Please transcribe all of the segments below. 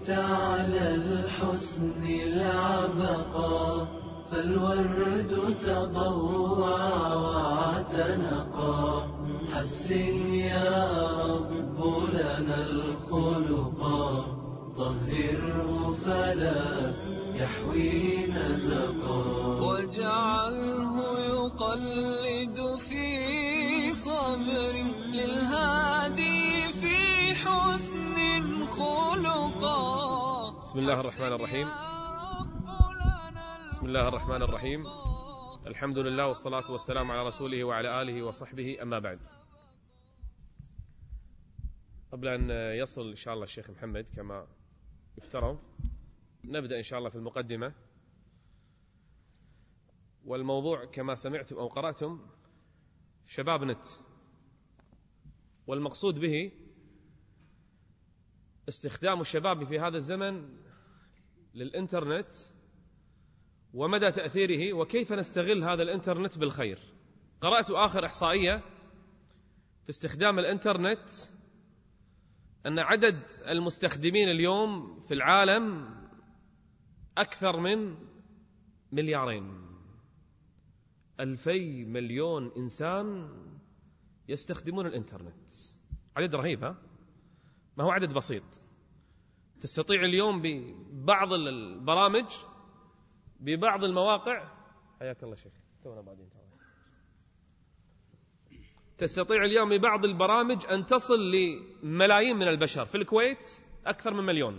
زدت على الحسن العبقى، فالورد تضوع واعتنقا. حسن يا رب لنا الخلقا، طهره فلا يحوي نزقا. واجعله يقلد في صبر للهادي في حسن خلقا. بسم الله الرحمن الرحيم. بسم الله الرحمن الرحيم. الحمد لله والصلاة والسلام على رسوله وعلى آله وصحبه، أما بعد. قبل أن يصل إن شاء الله الشيخ محمد كما يفترض، نبدأ إن شاء الله في المقدمة. والموضوع كما سمعتم أو قرأتم شباب نت، والمقصود به استخدام الشباب في هذا الزمن للإنترنت ومدى تأثيره وكيف نستغل هذا الإنترنت بالخير. قرأت آخر إحصائية في استخدام الإنترنت أن عدد المستخدمين اليوم في العالم أكثر من 2,000,000,000 مليون إنسان يستخدمون الإنترنت. عدد رهيب، ها؟ ما هو عدد بسيط. تستطيع اليوم ببعض البرامج ببعض المواقع، حياك الله شيخ، تونا بعدين، تستطيع اليوم ببعض البرامج أن تصل لملايين من البشر. في الكويت أكثر من 1,000,000،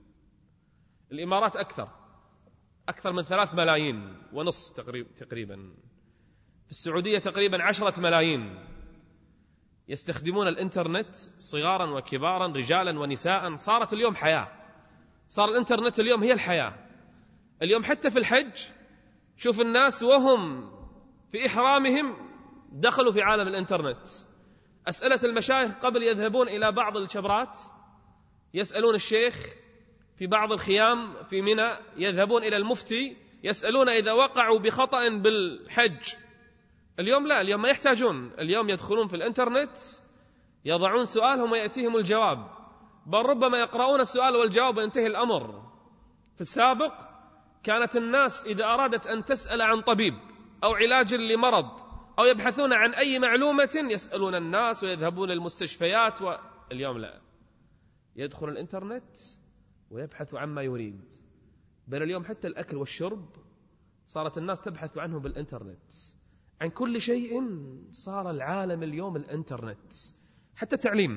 الإمارات أكثر من 3,500,000 تقريبا، في السعودية تقريبا 10 ملايين يستخدمون الإنترنت، صغارا وكبارا، رجالا ونساء. صارت اليوم حياة، صار الإنترنت اليوم هي الحياة. اليوم حتى في الحج شوف الناس وهم في إحرامهم دخلوا في عالم الإنترنت. أسئلة المشايخ قبل يذهبون إلى بعض الشبرات يسألون الشيخ، في بعض الخيام في منى يذهبون إلى المفتي يسألون إذا وقعوا بخطأ بالحج. اليوم لا، اليوم ما يحتاجون، اليوم يدخلون في الإنترنت يضعون سؤالهم ويأتيهم الجواب، بل ربما يقرؤون السؤال والجواب وينتهي الأمر. في السابق كانت الناس إذا أرادت أن تسأل عن طبيب أو علاج لمرض أو يبحثون عن أي معلومة يسألون الناس ويذهبون المستشفيات، واليوم لا، يدخل الإنترنت ويبحث عما يريد. بل اليوم حتى الأكل والشرب صارت الناس تبحث عنه بالإنترنت. عن كل شيء صار العالم اليوم الإنترنت. حتى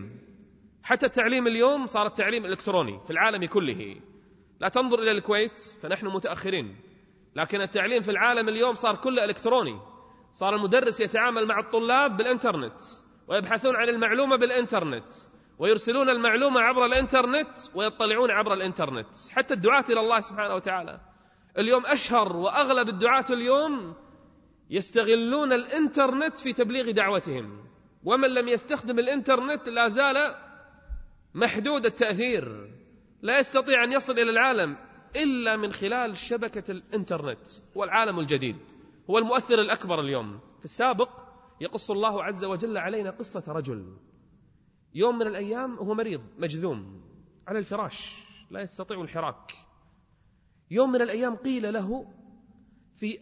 التعليم اليوم صار التعليم الإلكتروني في العالم كله. لا تنظر إلى الكويت فنحن متأخرين، لكن التعليم في العالم اليوم صار كله إلكتروني. صار المدرس يتعامل مع الطلاب بالإنترنت ويبحثون عن المعلومة بالإنترنت ويرسلون المعلومة عبر الإنترنت ويطلعون عبر الإنترنت. حتى الدعاة إلى الله سبحانه وتعالى اليوم أشهر وأغلب الدعاة اليوم يستغلون الإنترنت في تبليغ دعوتهم، ومن لم يستخدم الإنترنت لا زال محدود التأثير، لا يستطيع أن يصل إلى العالم إلا من خلال شبكة الإنترنت. والعالم الجديد هو المؤثر الأكبر اليوم. في السابق يقص الله عز وجل علينا قصة رجل يوم من الأيام هو مريض مجذوم على الفراش لا يستطيع الحراك. يوم من الأيام قيل له في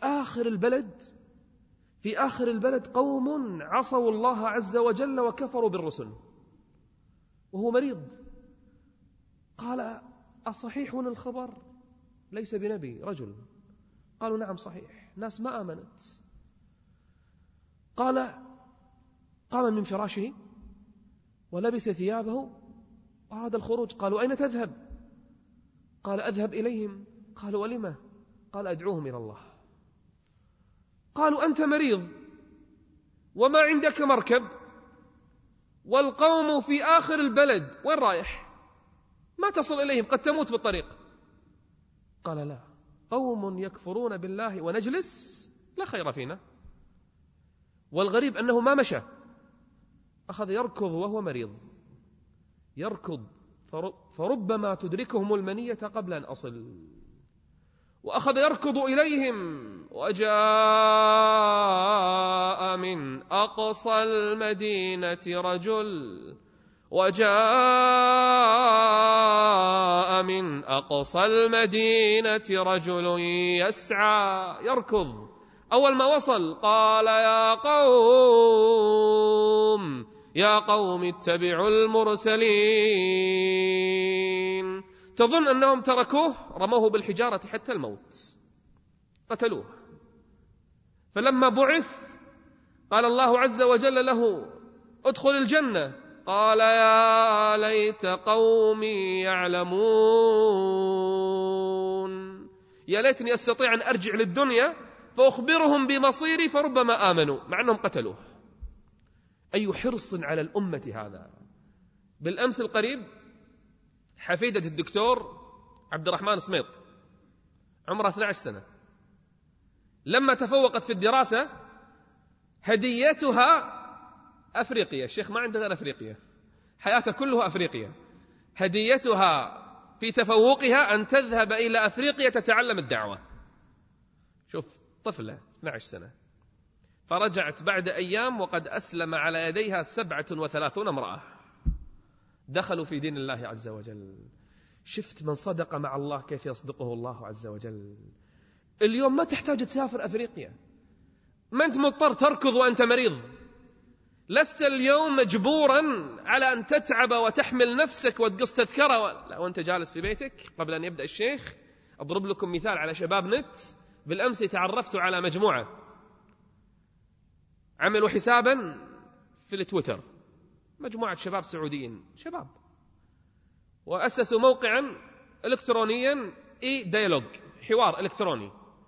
آخر البلد قوم عصوا الله عز وجل وكفروا بالرسل، وهو مريض. قال أصحيح الخبر؟ ليس بنبي، رجل. قالوا نعم صحيح. ناس ما آمنت. قال قام من فراشه ولبس ثيابه وأراد الخروج. قالوا أين تذهب؟ قال أذهب إليهم. قالوا ولما؟ قال أدعوهم إلى الله. قالوا أنت مريض وما عندك مركب والقوم في آخر البلد، وين رايح؟ ما تصل إليهم، قد تموت بالطريق. قال لا، قوم يكفرون بالله ونجلس لا خير فينا. والغريب أنه ما مشى، أخذ يركض وهو مريض، يركض فربما تدركهم المنية قبل أن أصل. وأخذ يركض إليهم وجاء من أقصى المدينة رجل وجاء من أقصى المدينة رجل يسعى يركض. أول ما وصل قال يا قوم اتبعوا المرسلين. تظن أنهم تركوه، رموه بالحجارة حتى الموت، قتلوه. فلما بعث قال الله عز وجل له ادخل الجنة، قال يا ليت قومي يعلمون، يا ليتني أستطيع أن أرجع للدنيا فأخبرهم بمصيري فربما آمنوا، مع أنهم قتلوه. أي حرص على الأمة هذا. بالأمس القريب حفيدة الدكتور عبد الرحمن سميط عمرها 12 سنة، لما تفوقت في الدراسة هديتها أفريقيا. الشيخ ما عنده غير أفريقيا، حياته كلها أفريقيا. هديتها في تفوقها أن تذهب إلى أفريقيا تتعلم الدعوة. شوف طفلة 12 سنة، فرجعت بعد أيام وقد أسلم على يديها 37 امرأة دخلوا في دين الله عز وجل. شفت من صدق مع الله كيف يصدقه الله عز وجل. اليوم ما تحتاج تسافر أفريقيا، ما أنت مضطر تركض وأنت مريض، لست اليوم مجبورا على أن تتعب وتحمل نفسك وتقص تذكرة لا، وأنت جالس في بيتك. قبل أن يبدأ الشيخ أضرب لكم مثال على شباب نت. بالأمس تعرفت على مجموعة عملوا حسابا في التويتر، مجموعة شباب سعوديين شباب، وأسسوا موقعا إلكترونيا ديالوج، حوار إلكتروني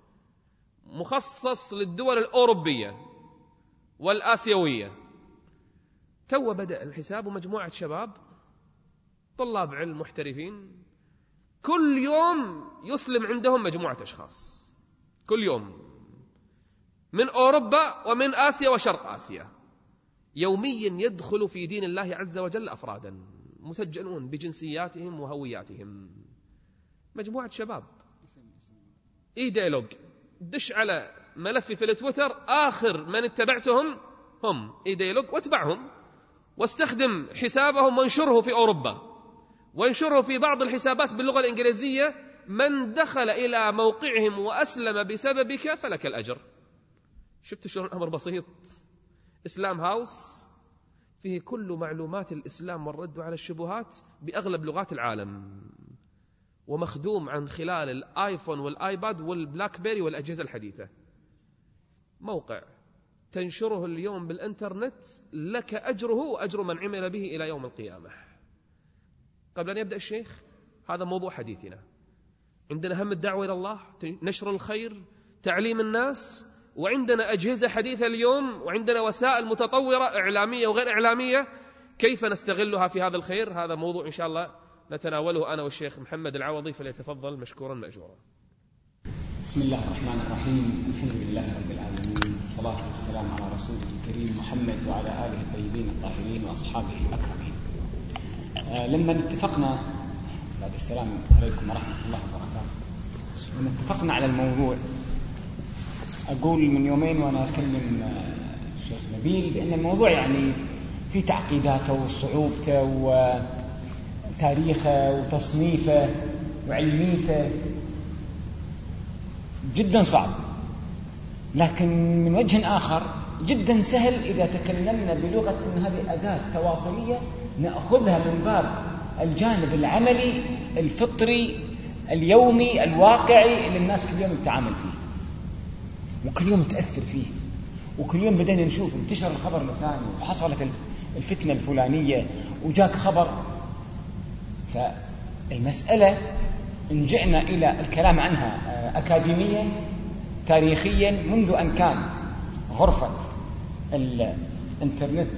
مخصص للدول الأوروبية والآسيوية. تو بدأ الحساب، ومجموعة شباب طلاب علم محترفين كل يوم يسلم عندهم مجموعة أشخاص، كل يوم من أوروبا ومن آسيا وشرق آسيا، يوميا يدخل في دين الله عز وجل أفرادا مسجلون بجنسياتهم وهوياتهم. مجموعة شباب ديالوج. دش على ملفي في التويتر، آخر من اتبعتهم هم ديالوج، واتبعهم واستخدم حسابهم وانشره في أوروبا، وانشره في بعض الحسابات باللغة الإنجليزية. من دخل إلى موقعهم وأسلم بسببك فلك الأجر. شفت شلون الأمر بسيط؟ إسلام هاوس فيه كل معلومات الإسلام والرد على الشبهات بأغلب لغات العالم، ومخدوم عن خلال الآيفون والآيباد والبلاك بيري والأجهزة الحديثة. موقع تنشره اليوم بالإنترنت لك أجره وأجر من عمل به إلى يوم القيامة. قبل أن يبدأ الشيخ، هذا موضوع حديثنا. عندنا هم الدعوة إلى الله، نشر الخير، تعليم الناس، وعندنا أجهزة حديثة اليوم، وعندنا وسائل متطورة إعلامية وغير إعلامية. كيف نستغلها في هذا الخير؟ هذا موضوع إن شاء الله نتناوله أنا والشيخ محمد العوضي، فليتفضل مشكورا مأجورا. بسم الله الرحمن الرحيم. الحمد لله رب العالمين، الصلاة والسلام على رسوله الكريم محمد وعلى آله الطيبين الطاهرين وأصحابه الأكرمين. لما اتفقنا، بعد السلام عليكم ورحمة الله وبركاته، لما اتفقنا على الموضوع، أقول من يومين وأنا أكلم الشيخ نبيل بأن الموضوع يعني في تعقيداته وصعوبته وتاريخه وتصنيفه وعلميته جدا صعب، لكن من وجه آخر جدا سهل إذا تكلمنا بلغة أن هذه أداة تواصلية نأخذها من باب الجانب العملي الفطري اليومي الواقعي اللي الناس كل يوم تتعامل فيه وكل يوم تأثر فيه، وكل يوم بدأنا نشوف انتشر الخبر الفلاني وحصلت الفتنة الفلانية وجاك خبر. فالمسألة إن جئنا إلى الكلام عنها أكاديميا تاريخيا منذ أن كان غرفة الإنترنت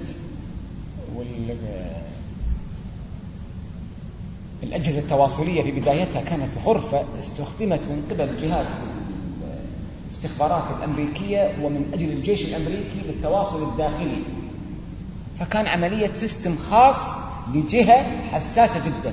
والأجهزة التواصلية في بدايتها كانت غرفة استخدمت من قبل جهات الاستخبارات الأمريكية ومن أجل الجيش الأمريكي للتواصل الداخلي، فكان عملية سيستم خاص لجهة حساسة جدا.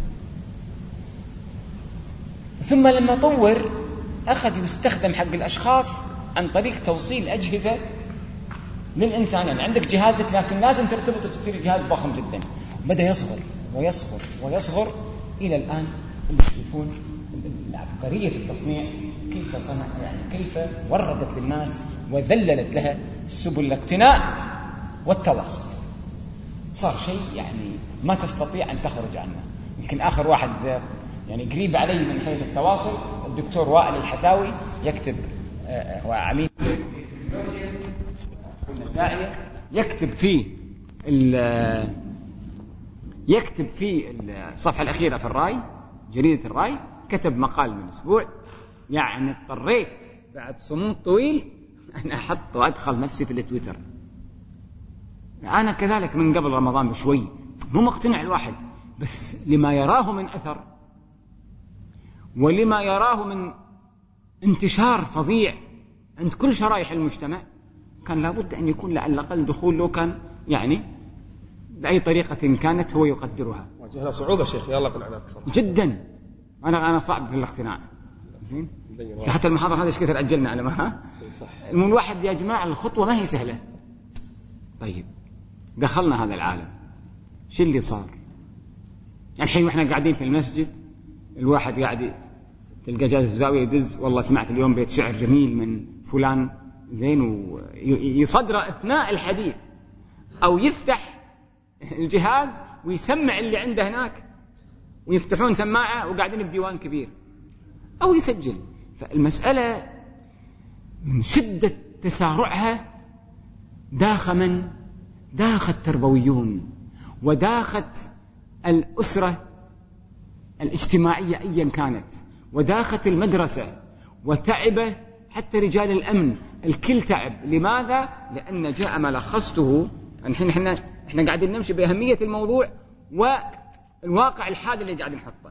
ثم لما طور أخذ يستخدم حق الأشخاص عن طريق توصيل أجهزة للإنسان. يعني عندك جهازك لكن لازم ترتبط وتشتري جهاز ضخم جدا، بدأ يصغر ويصغر ويصغر إلى الآن اللي يشوفون عبقرية التصنيع كيف صنع، يعني كيف وردت للناس وذللت لها سبل الاقتناع والتواصل. صار شيء يعني ما تستطيع أن تخرج عنه. يمكن آخر واحد يعني قريب علي من حيث التواصل الدكتور وائل الحساوي، يكتب هو عميد الداعية، يكتب في الصفحة الأخيرة في الراي، جريدة الراي، كتب مقال من أسبوع، يعني اضطريت بعد صمود طويل أن أحط وأدخل نفسي في التويتر. أنا كذلك من قبل رمضان بشوي، مو مقتنع الواحد، بس لما يراه من أثر ولما يراه من انتشار فظيع عند كل شرائح المجتمع، كان لابد أن يكون على الأقل دخول لو كان يعني بأي طريقة كانت هو يقدرها. واجهنا صعوبة شيخ، يلا قنعناك صراحة جدا. أنا صعب في الاقتناع. زين، حتى المحاضرة هذه ايش كثر أجلنا على ما الواحد يا جماعة الخطوة ما هي سهلة. طيب دخلنا هذا العالم، شو اللي صار الحين واحنا قاعدين في المسجد؟ الواحد قاعد تلقى جالس في زاوية يدز، والله سمعت اليوم بيت شعر جميل من فلان، زين، ويصدره أثناء الحديث، أو يفتح الجهاز ويسمع اللي عنده هناك، ويفتحون سماعة وقاعدين بديوان كبير، أو يسجل. فالمسألة من شدة تسارعها داخت التربويون وداخت الأسرة الاجتماعية أيا كانت، وداخت المدرسة، وتعب حتى رجال الأمن، الكل تعب. لماذا؟ لأن جاء ما لخصته. احنا قاعدين نمشي بأهمية الموضوع والواقع الحاد اللي قاعدين نحطه.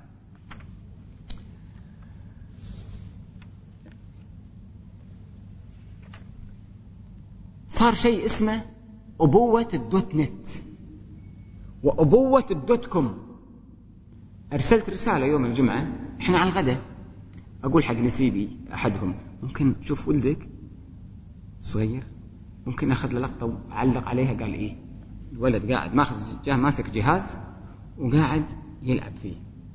صار شيء اسمه أبوة الدوت نت وأبوة الدوت كوم. أرسلت رسالة يوم الجمعة، إحنا على الغداء، أقول حق نسيبي أحدهم ممكن تشوف ولدك صغير، ممكن أخذ له لقطة وعلق عليها. قال إيه؟ الولد قاعد ماسك جهاز وقاعد يلعب فيه،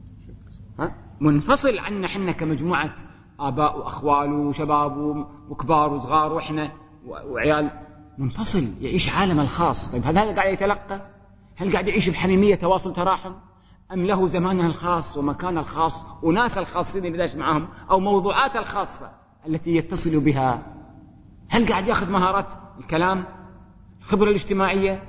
منفصل عنا حنا كمجموعة آباء وأخوال وشباب وكبار وصغار وإحنا وعيال، منفصل يعيش عالم الخاص. طيب هذا قاعد يتلقى؟ هل قاعد يعيش بحميمية تواصل تراحم، أم له زمانه الخاص ومكانه الخاص وناس الخاصين اللي داش معهم، أو موضوعات الخاصة التي يتصل بها؟ هل قاعد يأخذ مهارات الكلام، الخبرة الاجتماعية،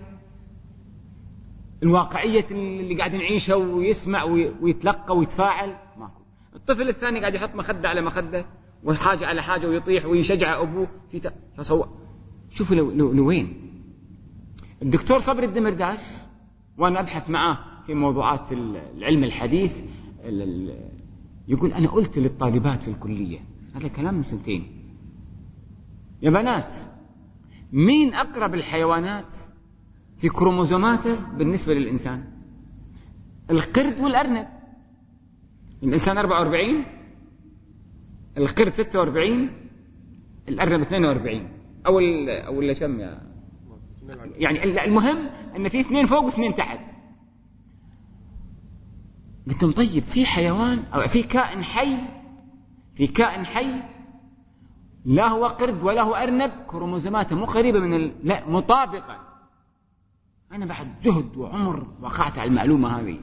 الواقعية اللي قاعد نعيشها، ويسمع ويتلقى ويتفاعل؟ ماكو. الطفل الثاني قاعد يحط مخدة على مخدة وحاجة على حاجة ويطيح ويشجع أبوه شوفوا لوين. الدكتور صبري الدمرداش، وأنا أبحث معاه في موضوعات العلم الحديث، يقول أنا قلت للطالبات في الكلية، هذا كلام من 2 سنين، يا بنات مين أقرب الحيوانات في كروموزوماته بالنسبة للإنسان؟ القرد والأرنب. الإنسان 44، القرد 46، الأرنب 42 أو كم يعني المهم أن في 2 فوق و2 تحت. قلت لهم طيب في حيوان أو في كائن حي لا هو قرد ولا هو أرنب كروموزوماته مو قريبة لا مطابقة. أنا بعد جهد وعمر وقعت على المعلومة هذه،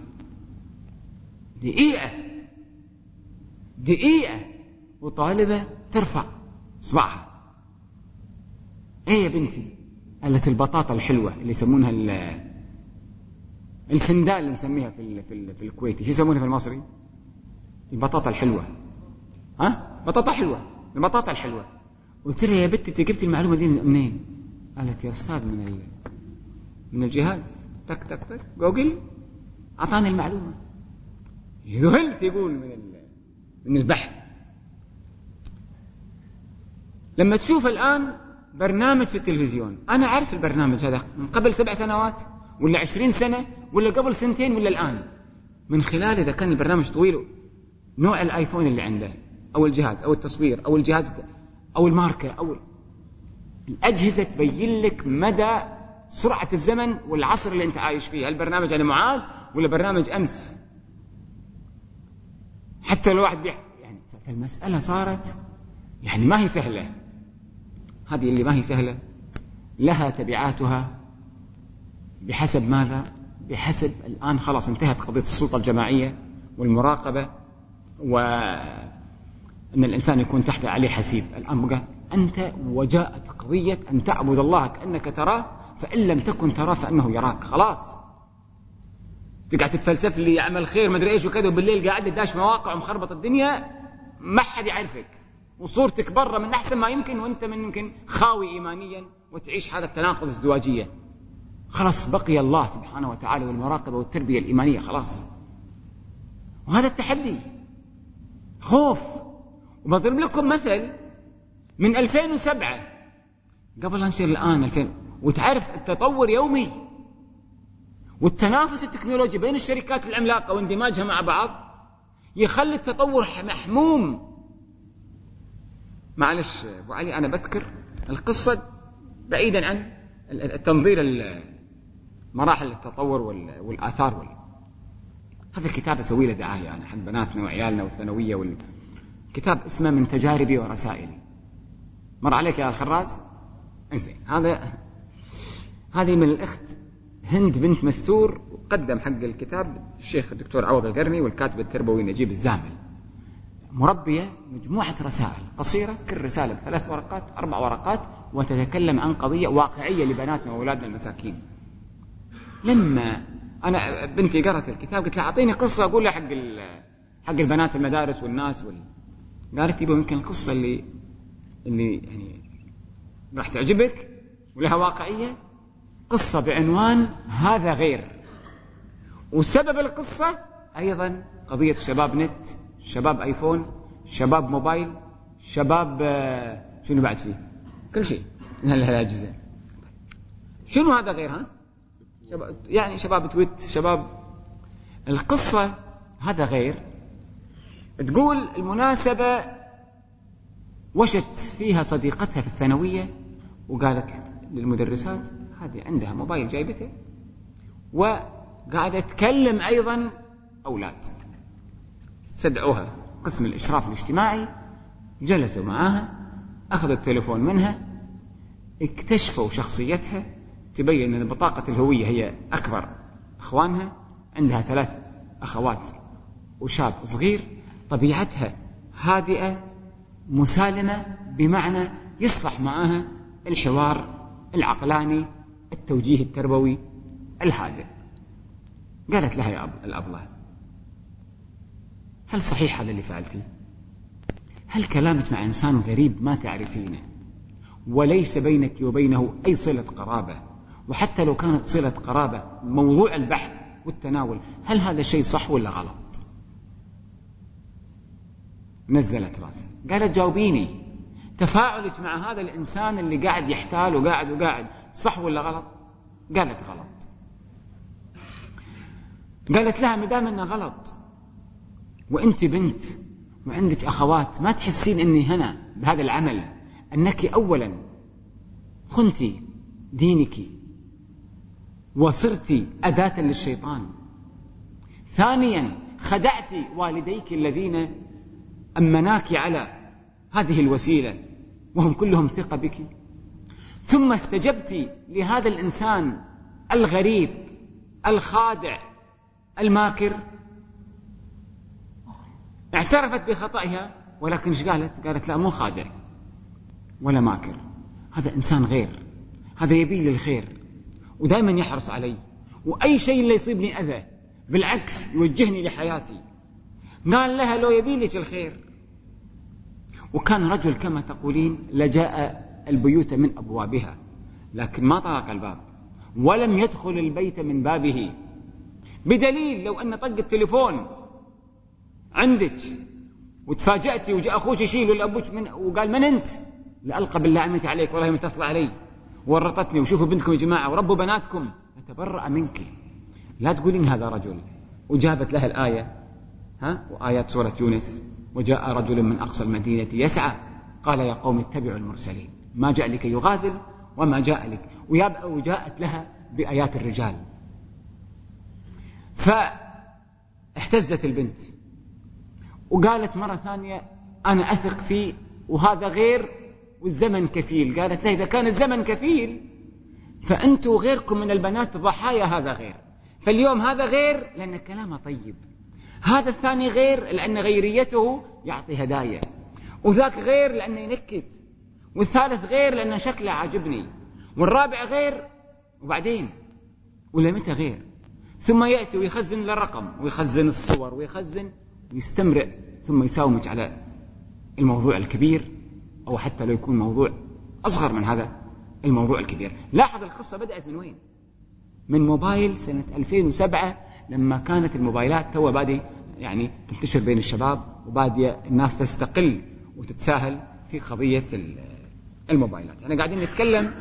دقيقة وطالبة ترفع إصبعها، إيه يا بنتي؟ قالت البطاطا الحلوة اللي يسمونها الفندال اللي نسميها في الكويتي، شو يسمونها في المصري؟ البطاطا الحلوة. بطاطا حلوة، البطاطا الحلوة. قلت لها يا بنتي انت جبتي المعلومة دي منين؟ قالت يا أستاذ من الجهاز، تك تك تك جوجل أعطاني المعلومة. ذهلت يقول من البحث. لما تشوف الآن برنامج في التلفزيون، أنا أعرف البرنامج هذا من قبل 7 سنوات ولا 20 سنة ولا قبل 2 سنين ولا الآن، من خلال إذا كان البرنامج طويل، نوع الآيفون اللي عنده أو الجهاز أو التصوير أو الجهاز أو الماركة أو الأجهزة، تبين لك مدى سرعة الزمن والعصر اللي أنت عايش فيه. هل برنامج أنا معاد ولا برنامج أمس؟ حتى لو واحد يعني فالمسألة صارت يعني ما هي سهلة. هذه اللي ما هي سهلة لها تبعاتها بحسب ماذا؟ بحسب الآن خلاص انتهت قضية السلطة الجماعية والمراقبة وأن الإنسان يكون تحت عليه حسيب. الآن بقى أنت وجاءت قضية أن تعبد الله كأنك تراه، فإن لم تكن تراه فإنه يراك. خلاص تقعد تتفلسف لي يعمل خير مدري إيش وكذا، وبالليل قاعد داش مواقع ومخربط الدنيا ما حد يعرفك، وصورتك برا من أحسن ما يمكن، وأنت من يمكن خاوي إيمانيا وتعيش هذا التناقض الازدواجية. خلاص بقي الله سبحانه وتعالى والمراقبة والتربية الإيمانية خلاص. وهذا التحدي خوف. وبضرب لكم مثل من 2007 قبل أنشر الآن 2000، وتعرف التطور يومي والتنافس التكنولوجي بين الشركات العملاقة واندماجها مع بعض يخلي التطور محموم. معلش أبو علي أنا بذكر القصة بعيدا عن التنظير مراحل التطور والآثار هذا الكتاب أسوي له دعاية أنا حق بناتنا وعيالنا والثانوية كتاب اسمه من تجاربي ورسائلي. مر عليك يا الخراز؟ انزين هذه من الأخت هند بنت مستور، وقدم حق الكتاب الشيخ الدكتور عوض القرني والكاتب التربوي نجيب الزامل. مربية مجموعة رسائل قصيرة، كل رسالة ب3 ورقات 4 ورقات، وتتكلم عن قضية واقعية لبناتنا وأولادنا المساكين. لما أنا بنتي قرأت الكتاب قلت لها أعطيني قصة أقول لها حق البنات المدارس والناس قالت يبقى يمكن القصة اللي يعني راح تعجبك ولها واقعية، قصة بعنوان هذا غير. وسبب القصة أيضا قضية شباب نت، شباب آيفون، شباب موبايل، شباب شنو بعد فيه كل شيء من هالأجهزة. شنو هذا غير؟ ها يعني شباب تويت، شباب. القصة هذا غير تقول المناسبة وشت فيها صديقتها في الثانوية وقالت للمدرسات هذه عندها موبايل جايبته، وقاعدة تكلم أيضا أولاد. استدعوها قسم الإشراف الاجتماعي، جلسوا معاها، أخذوا التليفون منها، اكتشفوا شخصيتها، تبين أن بطاقة الهوية هي أكبر أخوانها، عندها 3 أخوات وشاب صغير، طبيعتها هادئة مسالمة، بمعنى يصلح معها الحوار العقلاني التوجيه التربوي الهادئ. قالت لها يا الأبلة هل صحيح هذا اللي فعلتي؟ هل كلامك مع إنسان غريب ما تعرفينه وليس بينك وبينه أي صلة قرابة، وحتى لو كانت صلة قرابة موضوع البحث والتناول، هل هذا الشيء صح ولا غلط؟ نزلت راسها قالت جاوبيني، تفاعلك مع هذا الإنسان اللي قاعد يحتال وقاعد صح ولا غلط؟ قالت غلط. قالت لها مدام انه غلط وانت بنت وعندك اخوات، ما تحسين اني هنا بهذا العمل انك اولا خنتي دينك وصرتي أداة للشيطان، ثانيا خدعتي والديك الذين أمناك على هذه الوسيلة وهم كلهم ثقة بك، ثم استجبتي لهذا الإنسان الغريب الخادع الماكر. اعترفت بخطئها، ولكن ايش قالت؟ قالت لا مو خادع ولا ماكر، هذا إنسان غير، هذا يبي لي الخير ودائما يحرص علي، وأي شيء اللي يصيبني أذى بالعكس يوجهني لحياتي. قال لها لو يبي لك الخير، وكان رجل كما تقولين لجاء البيوت من أبوابها لكن ما طرق الباب ولم يدخل البيت من بابه، بدليل لو أن طق التليفون عندك وتفاجأتي وجاء أخوش يشيل الأبوك وقال من أنت؟ لألقى باللعنة عليك والله متصل علي ورطتني، وشوفوا بنتكم يا جماعة وربوا بناتكم، أتبرأ منك، لا تقولين هذا رجل. وجابت لها الآية وآيات سورة يونس، وجاء رجل من أقصى المدينة يسعى قال يا قوم اتبعوا المرسلين ما جاء لك يغازل وما جاء لك، وجاءت لها بآيات الرجال. فاحتزت البنت وقالت مرة ثانية أنا أثق فيه وهذا غير والزمن كفيل. قالت لا، إذا كان الزمن كفيل فأنتوا غيركم من البنات ضحايا، هذا غير. فاليوم هذا غير لأن كلامه طيب، هذا الثاني غير لأن غيريته يعطي هدايا، وذاك غير لأنه ينكت، والثالث غير لأن شكله عاجبني، والرابع غير، وبعدين ولا متى غير. ثم يأتي ويخزن الرقم ويخزن الصور ويخزن ويستمرئ، ثم يساومك على الموضوع الكبير، أو حتى لو يكون موضوع أصغر من هذا الموضوع الكبير. لاحظ القصة بدأت من وين؟ من موبايل سنة 2007 لما كانت الموبايلات تو بادي يعني تنتشر بين الشباب، وبادية الناس تستقل وتتساهل في قضية الموبايلات. يعني قاعدين نتكلم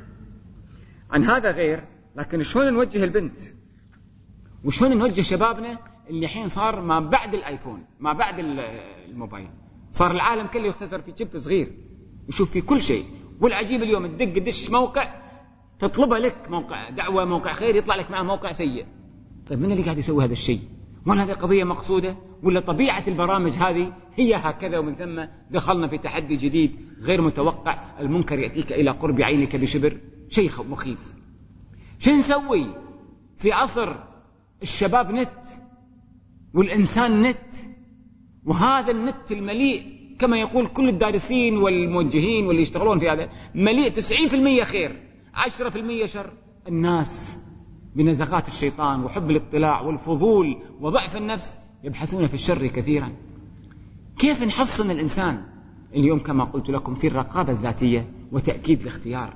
عن هذا غير، لكن شلون نوجه البنت وشلون نوجه شبابنا اللي الحين صار ما بعد الايفون، ما بعد الموبايل، صار العالم كله يختزر في جيب صغير يشوف فيه كل شيء. والعجيب اليوم تدق دش موقع تطلبه لك، موقع دعوة، موقع خير، يطلع لك معه موقع سيء. طيب من اللي قاعد يسوي هذا الشيء؟ ولا هذه قضية مقصودة؟ ولا طبيعة البرامج هذه هي هكذا، ومن ثم دخلنا في تحدي جديد غير متوقع، المنكر يأتيك إلى قرب عينك بشبر، شيء مخيف. شو نسوي في عصر الشباب نت والإنسان نت، وهذا النت المليء كما يقول كل الدارسين والموجهين واللي يشتغلون في هذا، مليء 90% خير 10% شر. الناس بنزغات الشيطان وحب الاطلاع والفضول وضعف النفس يبحثون في الشر كثيرا. كيف نحصن الإنسان اليوم؟ كما قلت لكم في الرقابة الذاتية وتأكيد الاختيار.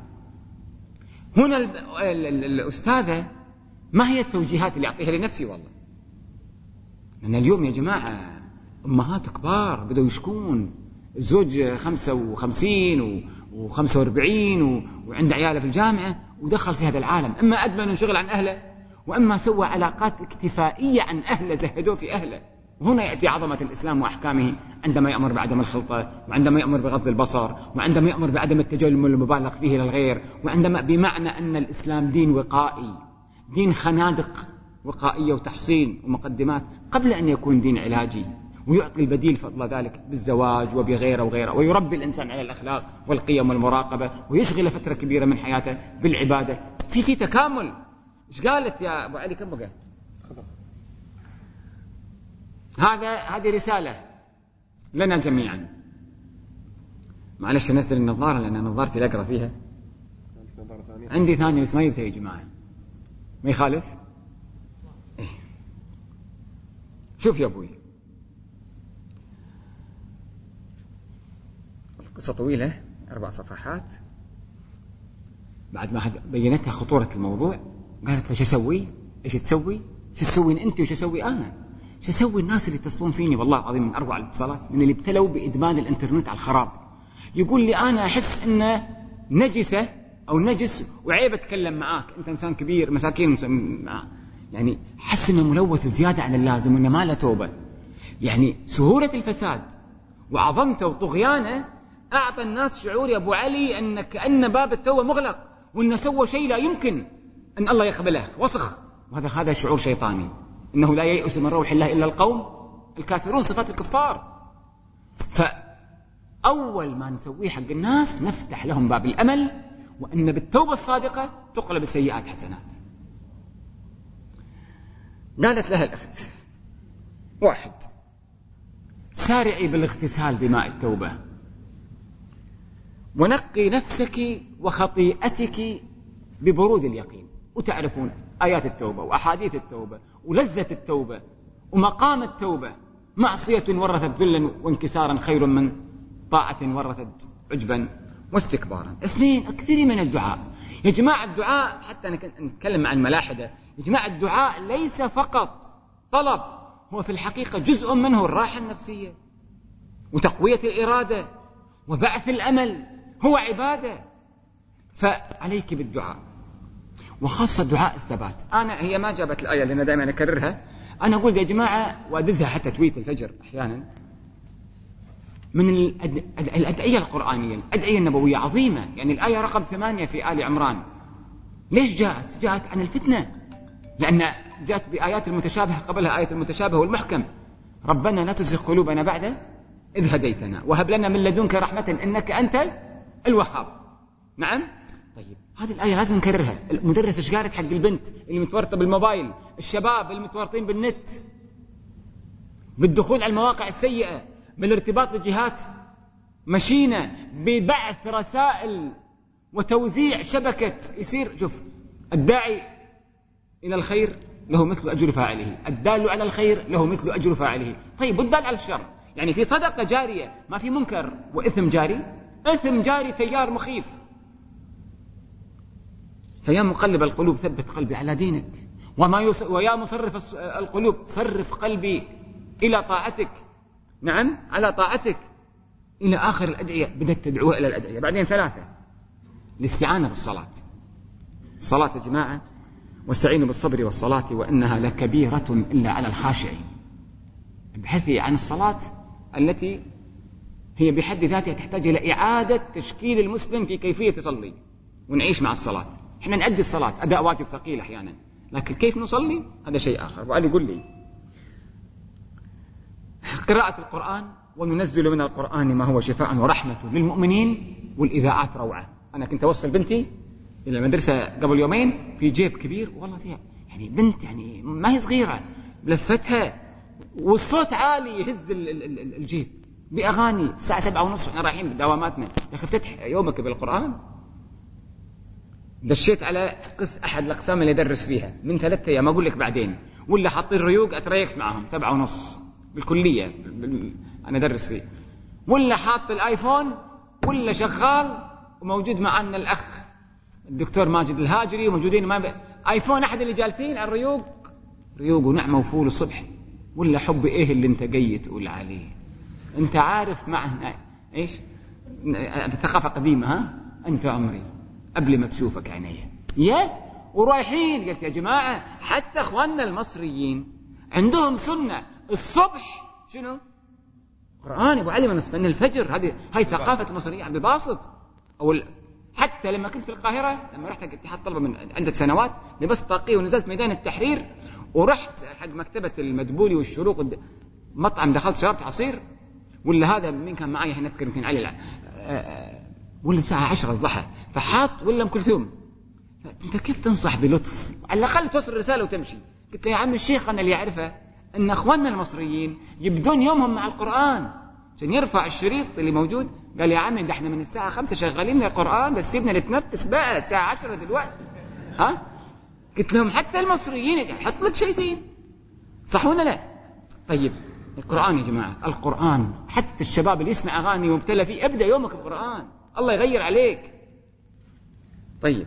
هنا الأستاذة ما هي التوجيهات اللي أعطيها لنفسي؟ والله لأن اليوم يا جماعة أمهات كبار بدأوا يشكون، الزوج 55 و45 وعنده عياله في الجامعة، ودخل في هذا العالم، إما أدمن شغل عن أهله، وإما سوى علاقات اكتفائية عن أهله، زهدوه في أهله. وهنا يأتي عظمة الإسلام وأحكامه عندما يأمر بعدم الخلطة، وعندما يأمر بغض البصر، وعندما يأمر بعدم التجول المبالغ فيه للغير، وعندما بمعنى أن الإسلام دين وقائي، دين خنادق وقائية وتحصين ومقدمات قبل أن يكون دين علاجي، ويعطي البديل فضل ذلك بالزواج وبغيره وغيره، ويربي الإنسان على الأخلاق والقيم والمراقبة، ويشغل فترة كبيرة من حياته بالعبادة. في تكامل. إيش قالت يا أبو علي؟ كم بقى؟ هذه رسالة لنا جميعا. معلش نزل النظارة لأن نظارتي أقرأ فيها. عندي ثانية بس ما يبتها يا جماعة، ما يخالف. إيه. شوف يا أبوي، قصة طويلة 4 صفحات. بعد ما بينتها خطورة الموضوع قالت له: شو أسوي؟ إيش تسوي؟ شو تسوين أنت وش أسوي أنا؟ شو أسوي الناس اللي يتصلون فيني والله العظيم من أروع الاتصالات، من اللي ابتلوا بإدمان الإنترنت على الخراب. يقول لي أنا أحس إنه نجسة أو نجس وعيب أتكلم معاك، أنت إنسان كبير مساكين يعني حس إنه ملوث زيادة عن اللازم وإنه ما له توبة. يعني سهولة الفساد وعظمته وطغيانه أعطى الناس شعور يا أبو علي أن كأن باب التوبة مغلق، وإنه سوى شيء لا يمكن أن الله يقبله، وسخ. وهذا شعور شيطاني، إنه لا ييأس من روح الله إلا القوم الكافرون، صفات الكفار. فأول ما نسويه حق الناس نفتح لهم باب الأمل، وأن بالتوبة الصادقة تقلب السيئات حسنات. قالت لها الأخت: 1، سارعي بالاغتسال بماء التوبة، ونقي نفسك وخطيئتك ببرود اليقين. وتعرفون آيات التوبة وأحاديث التوبة ولذة التوبة ومقام التوبة. معصية ورثت ذلا وانكسارا خير من طاعة ورثت عجبا واستكبارا. 2، اكثري من الدعاء. يا جماعة الدعاء، حتى أنا نتكلم عن الملاحدة، يا جماعة الدعاء ليس فقط طلب، هو في الحقيقة جزء منه الراحة النفسية وتقوية الإرادة وبعث الأمل، هو عبادة. فعليك بالدعاء، وخاصة دعاء الثبات. هي ما جابت الآية لأن دائما أكررها. أنا أقول يا جماعة وأدزها حتى تويت الفجر أحيانا، من الأدعية القرآنية، الأدعية النبوية عظيمة. يعني الآية رقم 8 في آل عمران ليش جاءت عن الفتنة؟ لأن جاءت بآيات المتشابهة قبلها آية المتشابه والمحكم. ربنا لا تزغ قلوبنا بعد إذ هديتنا وهب لنا من لدنك رحمة إنك أنت الوهاب. نعم. طيب هذه الآية لازم نكررها. المدرس إيش قالت حق البنت اللي متورطة بالموبايل، الشباب اللي متورطين بالنت، بالدخول على المواقع السيئة، بالارتباط بجهات مشينة، ببعث رسائل وتوزيع شبكة. يصير شوف، الداعي إلى الخير له مثل أجر فاعله، الدال على الخير له مثل أجر فاعله. طيب والدال على الشر، يعني في صدقة جارية، ما في منكر وإثم جاري؟ إثم جاري تيار مخيف. فيا مقلب القلوب ثبت قلبي على دينك، ويا مصرف القلوب صرف قلبي إلى طاعتك. نعم، على طاعتك. إلى آخر الأدعية بدأت تدعوها إلى الأدعية. بعدين 3، الاستعانة بالصلاة. الصلاة يا جماعة، واستعينوا بالصبر والصلاة وإنها لكبيرة إلا على الخاشعين. ابحثي عن الصلاة التي هي بحد ذاتها تحتاج إلى إعادة تشكيل المسلم في كيفية يصلي، ونعيش مع الصلاة. إحنا نأدي الصلاة أداء واجب ثقيل أحيانا، لكن كيف نصلي هذا شيء آخر. وقال يقول لي قراءة القرآن، وننزل من القرآن ما هو شفاء ورحمة للمؤمنين، والإذاعات روعة. أنا كنت أوصل بنتي إلى المدرسة قبل يومين في جيب كبير، والله فيها يعني بنت يعني ما هي صغيرة، لفتها والصوت عالي يهز الجيب بأغاني. الساعة 7:30 احنا رايحين بدواماتنا. يا أخي افتتح يومك بالقرآن. دشيت على أحد الأقسام اللي أدرس فيها من 3 أيام، أقول لك بعدين، ولا حاطين ريوق أتريكت معهم 7:30 بالكلية أنا أدرس فيه، ولا حاط الآيفون، ولا شغال. وموجود معنا الأخ الدكتور ماجد الهاجري، وموجودين آيفون أحد اللي جالسين على الريوق، ريوق ونعمة وفول الصبح. ولا حب إيه اللي أنت جاي تقول عليه؟ أنت عارف معنا إيش الثقافة قديمة؟ ها أنت عمري قبل ما تشوفك عيني يا ورايحين. قلت يا جماعة حتى أخواننا المصريين عندهم سنة الصبح شنو؟ قرآن أبو علي من الفجر. هاي ثقافة المصريين. عبد الباسط أو حتى لما كنت في القاهرة، لما رحت اتحاد طلبة من عدة سنوات لبست طاقية ونزلت ميدان التحرير، ورحت حق مكتبة المدبولي والشروق مطعم، دخلت شربت عصير. ولا هذا مين كان معي هنا أذكر يمكن علي ولا الساعة 10 الضحى، فحاط ولا أم كلثوم. أنت كيف تنصح بلطف؟ على الأقل توصل الرسالة وتمشي. قلت له يا عم الشيخ أنا اللي أعرفه أن أخواننا المصريين يبدون يومهم مع القرآن عشان يرفع الشريط اللي موجود. قال يا عمي ده احنا من الساعة 5 شغالين القرآن، بس سيبنا نتنفس بقى، الساعة 10 دلوقتي. ها؟ قلت لهم حتى المصريين حط لك شيء زين، صح ولا لا؟ طيب القرآن يا جماعة، القرآن حتى الشباب اللي يسمع أغاني مبتلى فيه، ابدأ يومك بالقرآن، الله يغير عليك. طيب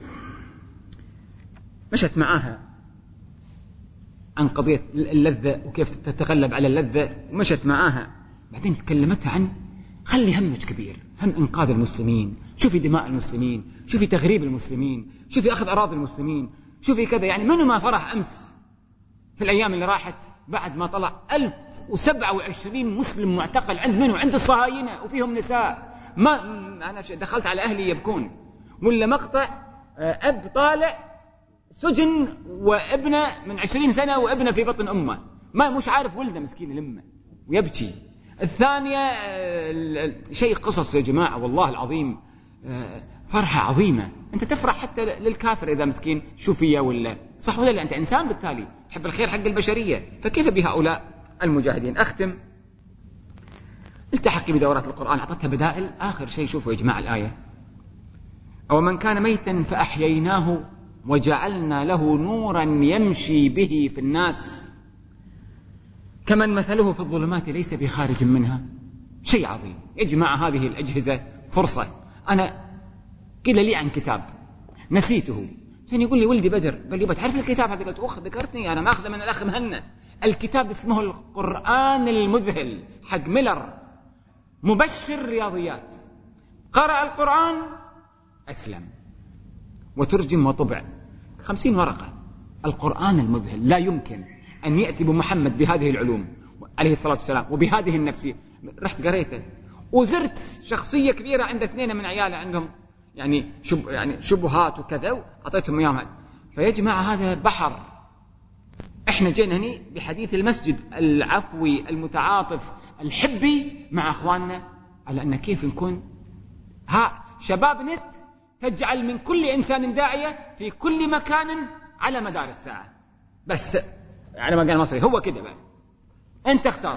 مشت معاها عن قضية اللذة وكيف تتغلب على اللذة، ومشت معاها بعدين تكلمتها عن خلي همك كبير، هم إنقاذ المسلمين، شوفي دماء المسلمين، شوفي تغريب المسلمين، شوفي أخذ أراضي المسلمين، شوفي كذا. يعني منو ما فرح أمس في الأيام اللي راحت بعد ما طلع 1027 مسلم معتقل عند منو؟ عند الصهاينة، وفيهم نساء. ما أنا دخلت على أهلي يبكون. ولا مقطع أب طالع سجن وابنه من 20 سنة وابنه في بطن أمه، ما مش عارف ولده مسكين لمه ويبكي. الثانية شيء قصص يا جماعة والله العظيم فرحة عظيمة. أنت تفرح حتى للكافر إذا مسكين شوفية ولا صح ولا لا؟ أنت إنسان بالتالي تحب الخير حق البشرية، فكيف بهؤلاء المجاهدين؟ أختم. التحقي بدورات القرآن، أعطتها بدائل. آخر شيء شوفوا يا جماعة الآية، أو من كان ميتا فأحييناه وجعلنا له نورا يمشي به في الناس كمن مثله في الظلمات ليس بخارج منها. شيء عظيم يا جماعة. هذه الأجهزة فرصة. أنا قيل لي عن كتاب نسيته، كان يقول لي ولدي بدر، قال لي بتعرف الكتاب هذا؟ قلت أخ ذكرتني، أنا ماخذه من الأخ مهنا. الكتاب اسمه القرآن المذهل حق ميلر، مبشر رياضيات. قرأ القرآن أسلم، وترجم وطبع 50 ورقة. القرآن المذهل لا يمكن أن يأتي بمحمد بهذه العلوم عليه الصلاة والسلام وبهذه النفسية. رحت قريته، وزرت شخصية كبيرة عند 2 من عياله عندهم يعني شبهات وكذا، وأعطيتهم إياها. فيا جماعة هذا بحر احنا جينا هني بحديث المسجد العفوي المتعاطف الحبي مع اخواننا على ان كيف نكون شباب نت تجعل من كل انسان داعية في كل مكان على مدار الساعة. بس على ما قال المصري هو كده بقى، انت اختار.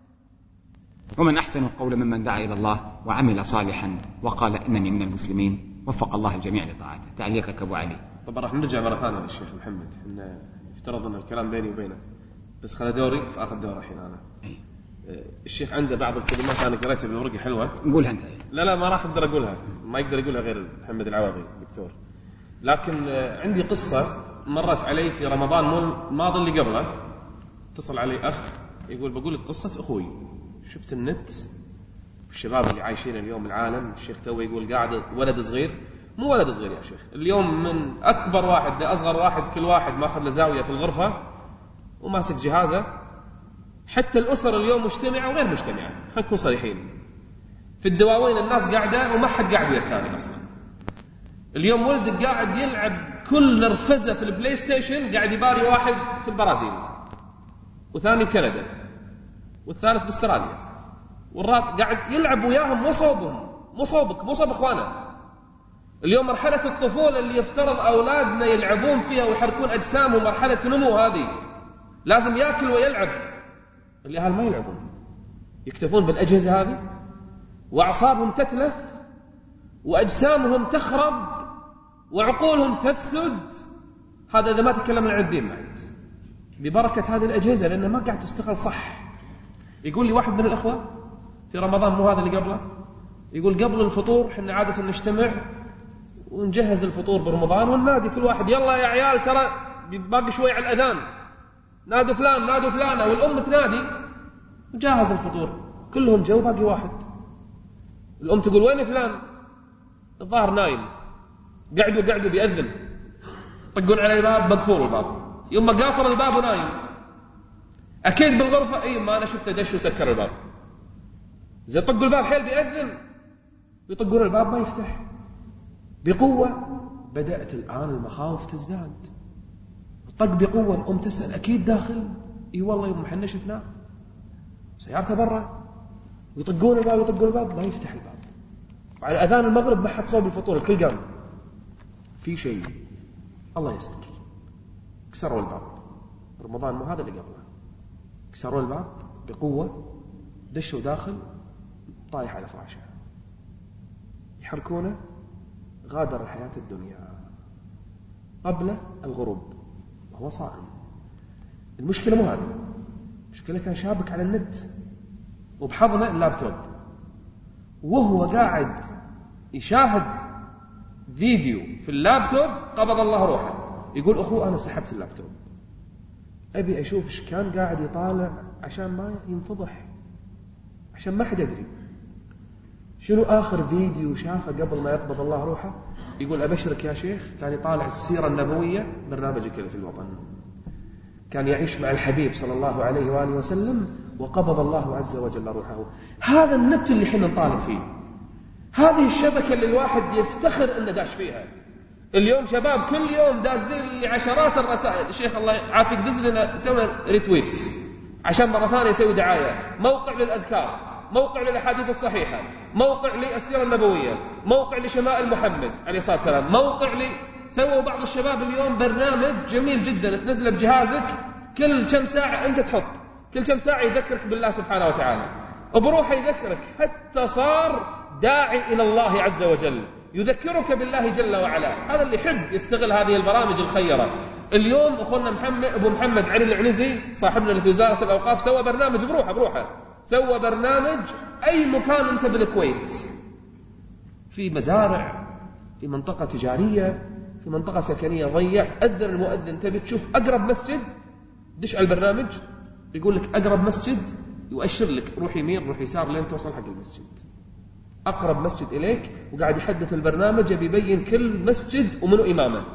ومن احسن قولا ممن دعا الى الله وعمل صالحا وقال انني من المسلمين. وفق الله الجميع لطاعته. تعليقك ابو علي. طبعا راح نرجع مرة ثانية للشيخ محمد، إنه يفترض أن الكلام بيني وبينه، بس خلى دوري فأخذ دور الحين أنا. الشيخ عنده بعض الكلمات أنا قريتها بالورقة حلوة، نقولها أنت. لا ما راح أقدر أقولها، ما يقدر يقولها غير محمد العواضي دكتور. لكن عندي قصة مرت علي في رمضان الماضي اللي قبله. اتصل علي أخ يقول بقول لك قصة أخوي، شفت النت الشباب اللي عايشين اليوم العالم. الشيخ تو يقول قاعد ولد صغير، مو ولد صغير يا شيخ، اليوم من أكبر واحد لأصغر واحد كل واحد ماخذ له زاوية في الغرفة وماسك جهازه. حتى الأسر اليوم مجتمعة وغير مجتمعة، خلينا نكون صريحين. في الدواوين الناس قاعدة وما حد قاعد ويا الثاني أصلا. اليوم ولدك قاعد يلعب كل نرفزة في البلاي ستيشن، قاعد يباري واحد في البرازيل وثاني بكندا والثالث باستراليا، والرابع قاعد يلعب وياهم، مو صوبك مو صوب إخوانه. اليوم مرحلة الطفولة اللي يفترض أولادنا يلعبون فيها ويحركون أجسامهم، مرحلة نمو هذه لازم يأكل ويلعب. الأهل ما يلعبون، يكتفون بالأجهزة هذه وأعصابهم تتلف وأجسامهم تخرب وعقولهم تفسد. هذا إذا ما تكلمنا عن الدين بعد ببركة هذه الأجهزة، لأنها ما قاعد تشتغل صح. يقول لي واحد من الأخوة في رمضان، مو هذا اللي قبله، يقول قبل الفطور حنا عادة نجتمع ونجهز الفطور برمضان والنادي كل واحد يلا يا عيال ترى باقي شوي على الأذان، نادوا فلان نادوا فلانة، والأم تنادي وجاهز الفطور. كلهم جو باقي واحد. الأم تقول وين فلان؟ الظاهر نايم. قعدوا بيأذن، طقون على الباب مقفول الباب، يوم ما قافل الباب ونايم أكيد بالغرفة. أي ما أنا شفته دش وسكر الباب. زي طقوا الباب حيل بيأذن ويطقون الباب ما يفتح بقوة. بدأت الآن المخاوف تزداد، طق بقوة. الأم تسأل أكيد داخل؟ إي والله يوم حنا شفناه، سيارته برا. ويطقون الباب ما يفتح الباب. على أذان المغرب ما حد صوب الفطور، الكل قام. في شيء الله يستر. كسروا الباب رمضان، مو هذا اللي قبله. كسروا الباب بقوة، دشوا داخل، طايح على فراشه، يحركونه. غادر الحياة الدنيا قبل الغروب وهو صائم. المشكلة مو هذه، المشكلة كان شابك على النت وبحضنه اللابتوب، وهو قاعد يشاهد فيديو في اللابتوب قبض الله روحه. يقول أخوه أنا سحبت اللابتوب، أبي أشوف إيش كان قاعد يطالع عشان ما ينفضح، عشان ما حد يدري شنو آخر فيديو شافه قبل ما يقبض الله روحه. يقول أبشرك يا شيخ كان يطالع السيرة النبوية، برنامج كله في الوطن، كان يعيش مع الحبيب صلى الله عليه وآله وسلم وقبض الله عز وجل روحه. هذا النت اللي حنا نطالع فيه، هذه الشبكة اللي الواحد يفتخر أنه داش فيها. اليوم شباب كل يوم دازين لي عشرات الرسائل، الشيخ الله يعافيك دز لنا سوى ريتويت عشان مرة ثانية يسوي دعاية، موقع للأذكار، موقع للأحاديث الصحيحة، موقع للسيرة النبوية، موقع لشمائل محمد عليه الصلاة والسلام، موقع سووا بعض الشباب اليوم برنامج جميل جدا تنزله بجهازك، كل كم ساعة أنت تحط، كل كم ساعة يذكرك بالله سبحانه وتعالى، وبروحه يذكرك، حتى صار داعي إلى الله عز وجل، يذكرك بالله جل وعلا. هذا اللي يحب يستغل هذه البرامج الخيرة. اليوم أخونا أبو محمد علي العنزي صاحبنا اللي في وزارة الأوقاف سوى برنامج بروحه سوى برنامج أي مكان أنت بالكويت، في مزارع، في منطقة تجارية، في منطقة سكنية، ضيعت أذن المؤذن تبي تشوف أقرب مسجد، دش على البرنامج يقول لك أقرب مسجد، يؤشر لك روح يمين روح يسار لين توصل حق المسجد، أقرب مسجد إليك، وقاعد يحدث البرنامج بيبين كل مسجد ومنو إمامه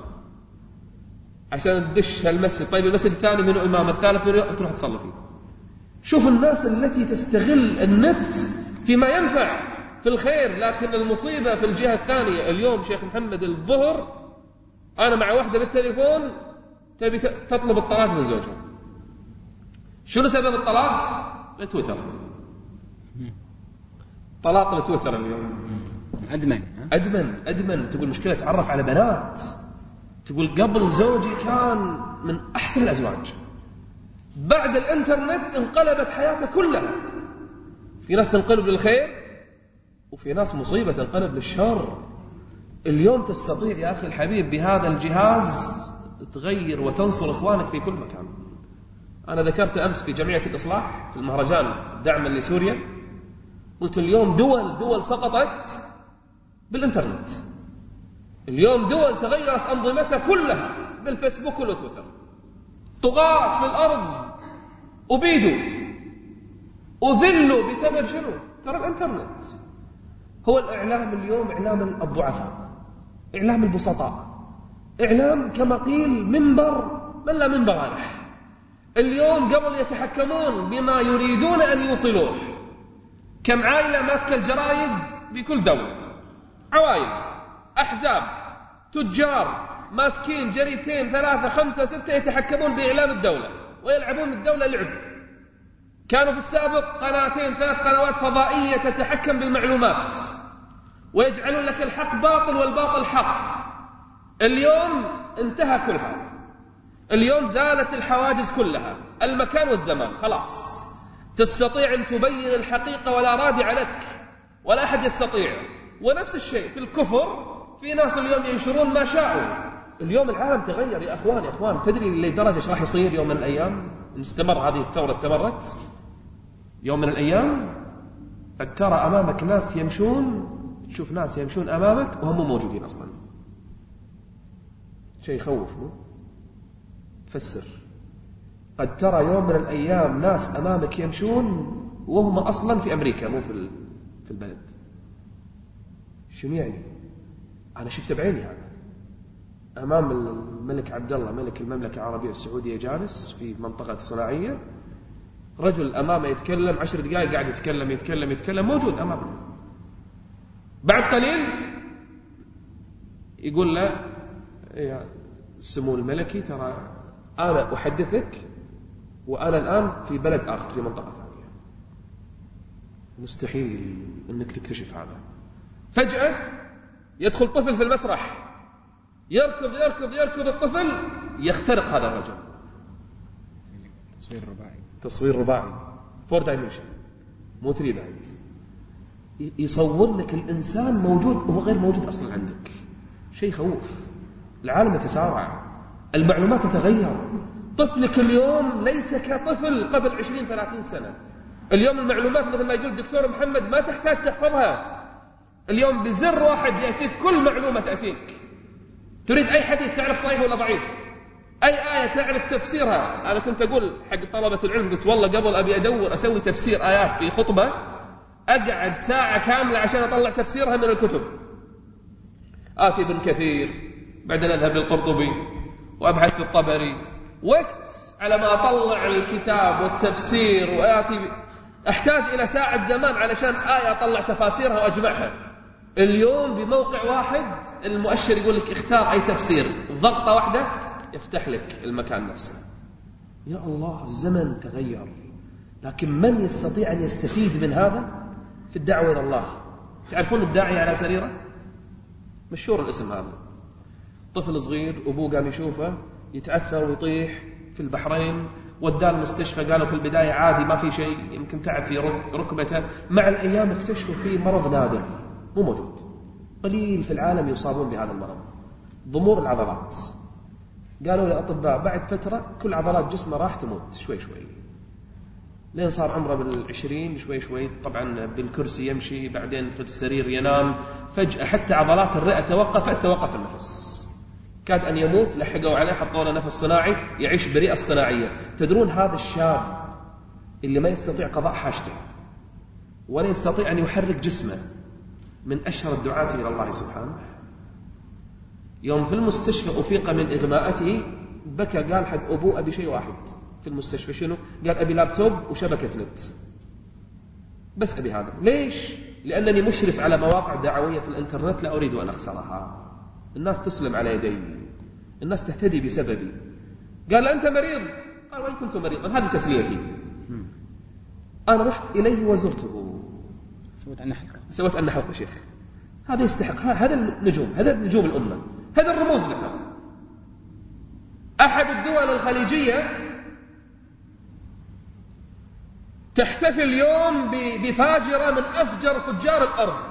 عشان تدش هالمسجد. طيب المسجد الثاني منو إمامه، الثالث منو، تروح تصلي فيه. شوف الناس التي تستغل النت فيما ينفع في الخير، لكن المصيبة في الجهة الثانية. اليوم شيخ محمد الظهر أنا مع واحدة بالتليفون تبي تطلب الطلاق من زوجها، شنو سبب الطلاق؟ التويتر. طلاق التويتر اليوم. أدمن. تقول مشكلة تعرف على بنات، تقول قبل زوجي كان من أحسن الأزواج، بعد الإنترنت انقلبت حياته كلها. في ناس تنقلب للخير وفي ناس مصيبة تنقلب للشر. اليوم تستطيع يا أخي الحبيب بهذا الجهاز تغير وتنصر إخوانك في كل مكان. أنا ذكرت أمس في جمعية الإصلاح في المهرجان دعما لسوريا، قلت اليوم دول سقطت بالإنترنت. اليوم دول تغيرت أنظمتها كلها بالفيسبوك والتويتر. طغاة في الأرض أبيدوا أذلوا بسبب شنو؟ ترى الإنترنت. هو الإعلام اليوم إعلام الضعفاء، إعلام البسطاء، إعلام كما قيل منبر من لا منبر له. اليوم قبل يتحكمون بما يريدون أن يوصلوه. كم عائلة ماسكة الجرايد بكل دولة، عوائل، أحزاب، تجار ماسكين جريدتين 3 5 6 يتحكمون بإعلام الدولة ويلعبون الدولة لعب. كانوا في السابق 2 3 قنوات فضائية تتحكم بالمعلومات ويجعلون لك الحق باطل والباطل حق. اليوم انتهى كل هذا. اليوم زالت الحواجز كلها، المكان والزمان خلاص. تستطيع أن تبين الحقيقة ولا رادع لك ولا أحد يستطيع. ونفس الشيء في الكفر، في ناس اليوم ينشرون ما شاءوا. اليوم العالم تغير يا أخوان. تدري لدرجة ايش راح يصير يوم من الأيام؟ إن استمر هذه الثورة استمرت يوم من الأيام قد ترى أمامك ناس يمشون، تشوف ناس يمشون أمامك وهم مو موجودين أصلا. شيء يخوف. فسر. قد ترى يوم من الأيام ناس أمامك يمشون وهم أصلا في أمريكا مو في البلد. شنو يعني؟ أنا شفت بعيني هذا أمام الملك عبد الله ملك المملكة العربية السعودية جالس في منطقة صناعية، رجل أمامه يتكلم 10 دقائق قاعد يتكلم موجود أمامه. بعد قليل يقول له يا السمو الملكي ترى أنا أحدثك وأنا الآن في بلد آخر في منطقة ثانية. مستحيل أنك تكتشف هذا. فجأة يدخل طفل في المسرح، يركض الطفل، يخترق هذا الرجل. تصوير رباعي 4 dimension مو 3 dimension. يصور لك الإنسان موجود وهو غير موجود أصلا عندك. شيء خوف. العالم يتسارع، المعلومات تتغير. طفلك اليوم ليس كطفل قبل 20-30 سنة. اليوم المعلومات مثل ما يقول الدكتور محمد ما تحتاج تحفظها. اليوم بزر واحد يأتيك كل معلومة تأتيك. تريد أي حديث تعرف صحيح ولا ضعيف، أي آية تعرف تفسيرها. أنا كنت أقول حق طلبة العلم، قلت والله قبل أبي أسوي تفسير آيات في خطبة أقعد ساعة كاملة عشان أطلع تفسيرها من الكتب. آتي ابن كثير، بعدين أذهب للقرطبي وأبحث في الطبري، وقت على ما أطلع الكتاب والتفسير وآتي أحتاج إلى ساعة زمان علشان آية أطلع تفاسيرها وأجمعها. اليوم بموقع واحد المؤشر يقول لك اختار أي تفسير، ضغطة واحدة يفتح لك المكان نفسه. يا الله الزمن تغير. لكن من يستطيع أن يستفيد من هذا في الدعوة إلى الله؟ تعرفون الداعي على سريرة؟ مشهور الاسم هذا. طفل صغير أبوه قام يشوفه يتعثر ويطيح في البحرين، وداه المستشفى، قالوا في البداية عادي ما في شيء، يمكن تعب في ركبته. مع الأيام اكتشفوا فيه مرض نادر مو موجود، قليل في العالم يصابون بهذا المرض، ضمور العضلات. قالوا للأطباء بعد فترة كل عضلات جسمه راح تموت شوي شوي، لين صار عمره 20 شوي شوي. طبعا بالكرسي يمشي، بعدين في السرير ينام. فجأة حتى عضلات الرئة توقف النفس، كاد أن يموت. لحقوا عليه حطوا له نفس صناعي يعيش برئة اصطناعية. تدرون هذا الشاب اللي ما يستطيع قضاء حاجته ولا يستطيع أن يحرك جسمه من أشهر الدعاة إلى الله سبحانه. يوم في المستشفى أفيق من إغماءته بكى، قال حق أبوه أبي شيء واحد في المستشفى. شنو؟ قال أبي لابتوب وشبكة نت، بس أبي هذا. ليش؟ لأنني مشرف على مواقع دعوية في الإنترنت لا أريد أن أخسرها. الناس تسلم على يدي، الناس تهتدي بسببي. قال أنت مريض؟ قال وين كنت مريضا؟ هذه تسليتي. أنا رحت إليه وزرته، سويت عنه حلقة شيخ. هذا يستحق، هذا النجوم، هذا نجوم الأمة، هذا الرموز لها. أحد الدول الخليجية تحتفل اليوم بفاجرة من أفجر فجار الأرض،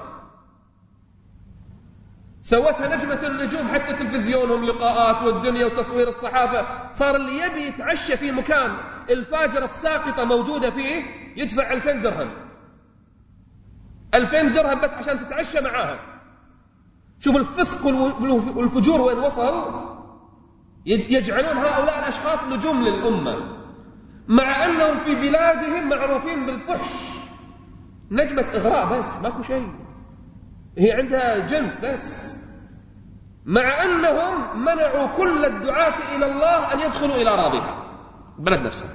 سوتها نجمة النجوم، حتى تلفزيونهم لقاءات والدنيا وتصوير الصحافة. صار اللي يبي يتعشى في مكان الفاجرة الساقطة موجودة فيه يدفع 2000 درهم، 2000 درهم بس عشان تتعشى معاها. شوف الفسق والفجور وين وصل. يجعلون هؤلاء الأشخاص نجوم للأمة، مع أنهم في بلادهم معروفين بالفحش. نجمة إغراء بس، ماكو شيء، هي عندها جنس بس، مع أنهم منعوا كل الدعاة إلى الله أن يدخلوا إلى أراضيها بلد نفسها.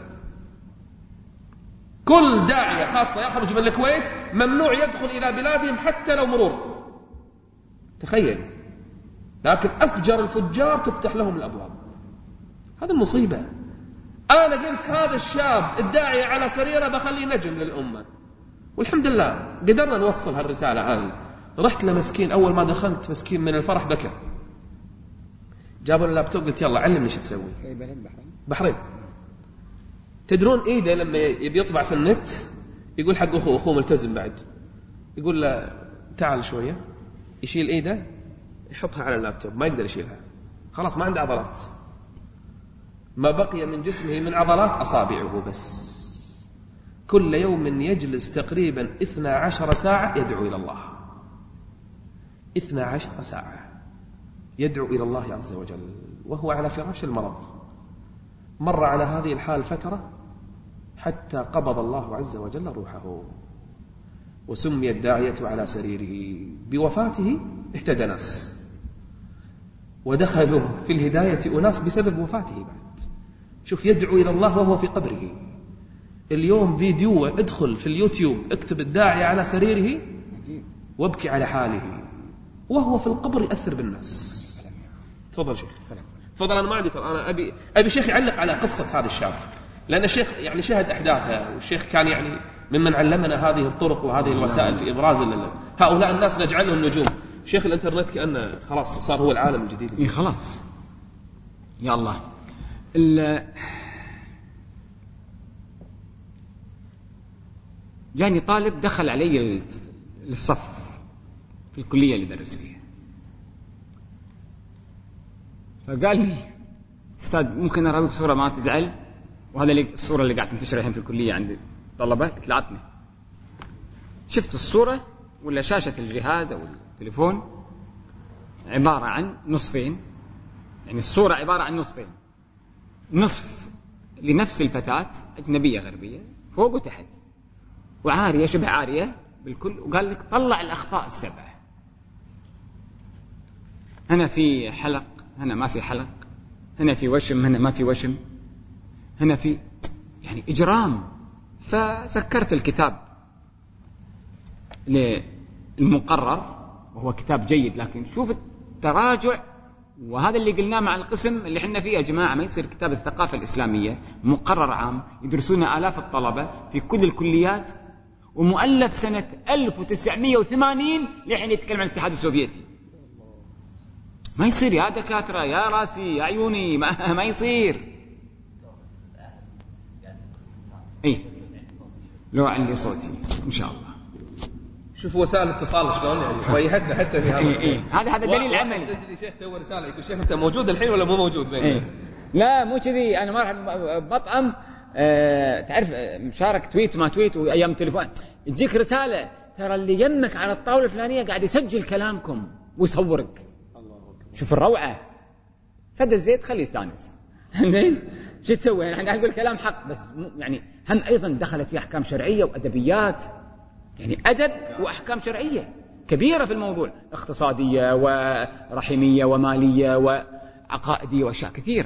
كل داعية خاصة يخرج من الكويت ممنوع يدخل إلى بلادهم حتى لو مرور. تخيل، لكن أفجر الفجار تفتح لهم الأبواب. هذا المصيبة. أنا قلت هذا الشاب الداعية على سريره بخليه نجم للأمة، والحمد لله قدرنا نوصل هالرسالة هذه. رحت لمسكين، أول ما دخلت مسكين من الفرح بكى. جابوا اللابتوب، قلت يلا علمني شو تسوي. في بلد بحرين. تدرون إيده لما يبي يطبع في النت يقول حق أخوه ملتزم بعد، يقول له تعال شوية، يشيل إيده يحطها على اللابتوب، ما يقدر يشيلها، خلاص ما عنده عضلات، ما بقي من جسمه من عضلات أصابعه بس. كل يوم يجلس تقريبا 12 ساعة يدعو إلى الله، 12 ساعة يدعو إلى الله عز وجل وهو على فراش المرض. مر على هذه الحال فترة حتى قبض الله عز وجل روحه، وسمي الداعية على سريره. بوفاته اهتدى ناس، ودخلوا في الهداية أناس بسبب وفاته بعد. شوف، يدعو إلى الله وهو في قبره. اليوم فيديو ادخل في اليوتيوب اكتب الداعية على سريره وابكي على حاله وهو في القبر يأثر بالناس. تفضل شيخ. تفضل. أنا ما عندي، أنا أبي شيخ يعلق على قصة هذا الشاب، لأن الشيخ يعني شهد أحداثها، والشيخ كان يعني ممن علمنا هذه الطرق وهذه الوسائل في إبراز هؤلاء الناس، نجعلهم نجوم. شيخ الإنترنت كأنه خلاص صار هو العالم الجديد. إيه خلاص يا الله. جاني طالب دخل علي الصف في الكلية اللي درس فيها، فقال لي أستاذ ممكن أراويك صورة ما تزعل؟ وهذا الصورة اللي قاعد تنتشر الحين في الكلية عند طلبة. قلت له عطني. شفت الصورة ولا شاشة الجهاز أو التليفون عبارة عن نصفين، يعني الصورة عبارة عن نصفين، نصف لنفس الفتاة أجنبية غربية فوق وتحت وعارية شبه عارية بالكل، وقال لك طلع الأخطاء السبع، هنا في حلق هنا ما في حلق، هنا في وشم هنا ما في وشم، هنا في يعني إجرام. فسكرت الكتاب للمقرر وهو كتاب جيد، لكن شوف التراجع. وهذا اللي قلناه مع القسم اللي حنا فيه يا جماعة، ما يصير كتاب الثقافة الإسلامية مقرر عام يدرسونه آلاف الطلبة في كل الكليات، ومؤلف سنة 1980 لحين يتكلم عن الاتحاد السوفيتي. ما يصير يا دكاترة، يا راسي يا عيوني، ما يصير. ايه لو علي صوتي ان شاء الله. شوف وسائل الاتصال شلون يعني ويهدنا حتى في هذا. ايه هذا دليل عملي. شيخ تو رساله يقول شيخ انت موجود الحين ولا مو موجود بيننا؟ إيه. لا مو كذي، انا ما راح بطعم. تعرف مشارك تويت ما تويت وايام تليفون تجيك رساله ترى اللي يمك على الطاوله الفلانيه قاعد يسجل كلامكم ويصورك. شوف الروعه. فد الزيت خليه يستانس. زين شو تسوي؟ احنا قاعد نقول كلام حق، بس يعني هم ايضا دخلت فيه احكام شرعيه وادبيات، يعني ادب واحكام شرعيه كبيره في الموضوع، اقتصاديه ورحميه وماليه وعقائديه واشياء كثير.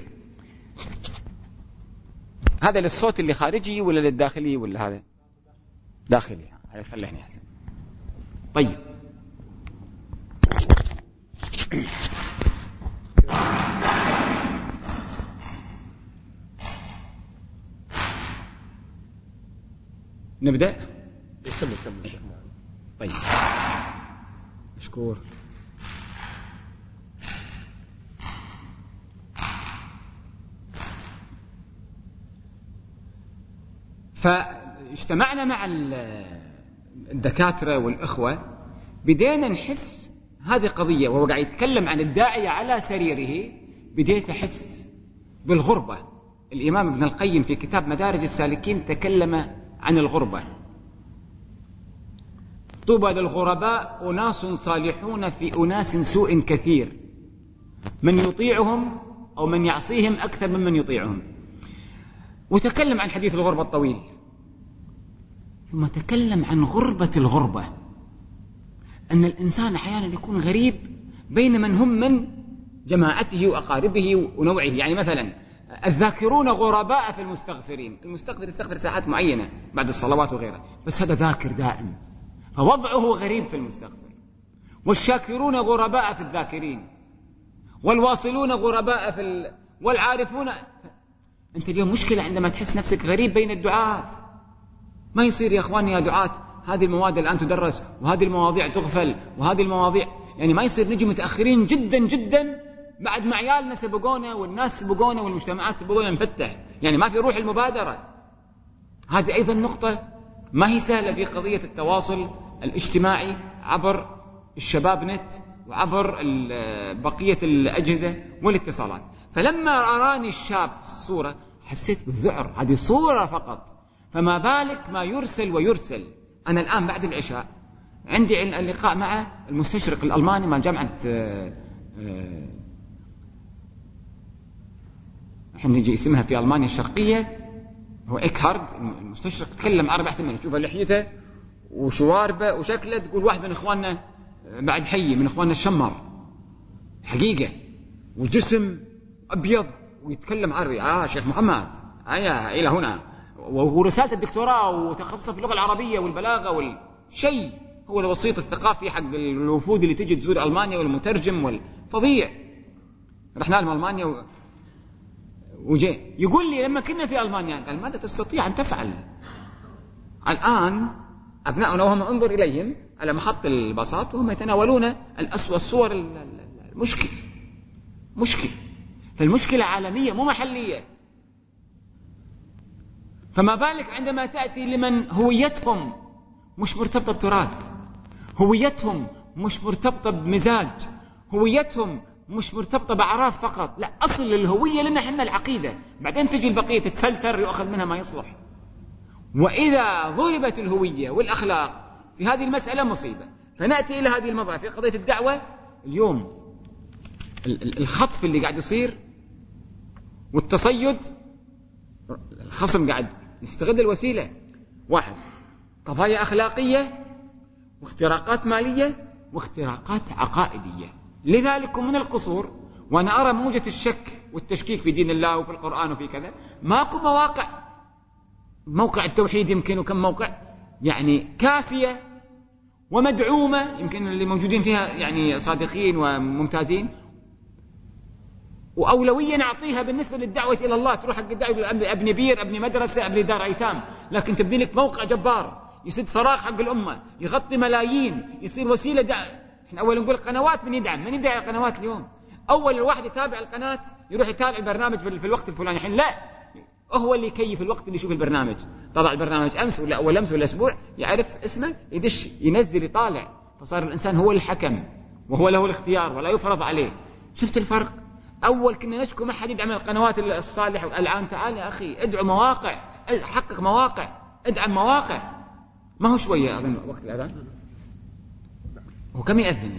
هذا للصوت اللي خارجي ولا للداخلي ولا هذا داخلي؟ هذا خليني احسن. طيب نبدأ. كمل. طيب مشكور. فاجتمعنا مع الدكاترة والإخوة، بدينا نحس هذه قضية، وهو قاعد يتكلم عن الداعية على سريره، بديت أحس بالغربة. الإمام ابن القيم في كتاب مدارج السالكين تكلم عن الغربة. طوبى للغرباء أناس صالحون في أناس سوء كثير، من يطيعهم أو من يعصيهم أكثر ممن يطيعهم. وتكلم عن حديث الغربة الطويل، ثم تكلم عن غربة الغربة، أن الإنسان أحيانا يكون غريب بين من هم من جماعته وأقاربه ونوعه. يعني مثلا الذاكرون غرباء في المستغفرين، المستغفر يستغفر ساعات معينة بعد الصلوات وغيرها، بس هذا ذاكر دائم فوضعه غريب في المستغفر. والشاكرون غرباء في الذاكرين، والواصلون غرباء في والعارفون. أنت اليوم مشكلة عندما تحس نفسك غريب بين الدعاة. ما يصير يا أخواني يا دعاة هذه المواد الآن تدرس، وهذه المواضيع تغفل، وهذه المواضيع يعني ما يصير نجي متأخرين جدا جدا بعد ما عيالنا سبقونا والناس سبقونا والمجتمعات سبقونا نفتح، يعني ما في روح المبادرة. هذه أيضا نقطة ما هي سهلة في قضية التواصل الاجتماعي عبر الشباب نت وعبر بقية الأجهزة والاتصالات. فلما أراني الشاب الصورة حسيت بالذعر، هذه صورة فقط، فما بالك ما يرسل ويرسل. أنا الآن بعد العشاء عندي اللقاء مع المستشرق الألماني مع جامعة الحين نجي اسمها في ألمانيا الشرقية، هو إيكهارد المستشرق، تكلم 4 ثمانية، تشوف لحيته وشواربه وشكله تقول واحد من إخواننا بعد حي من إخواننا الشمر حقيقة، وجسم أبيض ويتكلم عربي. شيخ محمد إلى هنا، ورسالة الدكتوراه وتخصصه في اللغة العربية والبلاغة والشيء، هو الوسيط الثقافي حق الوفود اللي تجي تزور ألمانيا والمترجم والفظيع. رحنا لهم ألمانيا وجي يقول لي لما كنا في ألمانيا قال ماذا تستطيع أن تفعل الآن؟ أبناؤنا وهم انظر إليهم على محط الباصات وهم يتناولون الصور مشكلة. فالمشكلة عالمية مو محلية. فما بالك عندما تأتي لمن هويتهم مش مرتبطة بتراث، هويتهم مش مرتبطة بمزاج، هويتهم مش مرتبطة بأعراف فقط، لا، أصل الهوية لنا حنا العقيدة، بعدين تجي البقية تتفلتر يؤخذ منها ما يصلح. وإذا ضربت الهوية والأخلاق في هذه المسألة مصيبة. فنأتي إلى هذه الموضوع في قضية الدعوة. اليوم الخطف اللي قاعد يصير والتصيد، الخصم قاعد يستغل الوسيلة، واحد قضايا أخلاقية واختراقات مالية واختراقات عقائدية. لذلك من القصور، وأنا أرى موجة الشك والتشكيك في دين الله وفي القرآن وفي كذا، ماكو مواقع. موقع التوحيد يمكن وكم موقع يعني كافية ومدعومة، يمكن اللي موجودين فيها يعني صادقين وممتازين، وأولوية نعطيها بالنسبة للدعوة إلى الله. تروح حق الدعوة أبني بير، أبني مدرسة، أبني دار أيتام، لكن تبني لك موقع جبار يسد فراغ حق الأمة، يغطي ملايين، يصير وسيلة احنا أول نقول قنوات، من يدعم القنوات اليوم؟ أول الواحد يتابع القناة يروح يتابع البرنامج في الوقت الفلاني، الحين لا، هو اللي يكيف الوقت اللي يشوف البرنامج. طلع البرنامج أمس ولا أول أمس ولا أسبوع، يعرف اسمه، يدش ينزل يطالع. فصار الإنسان هو الحكم وهو له الاختيار ولا يفرض عليه. شفت الفرق؟ أول كنا نشكو ما حد يدعم القنوات الصالحة، الآن تعال يا أخي ادعو مواقع، حقق مواقع، ادعم مواقع. ما هو شوية أظن وقت الأذان، هو كم يأذن؟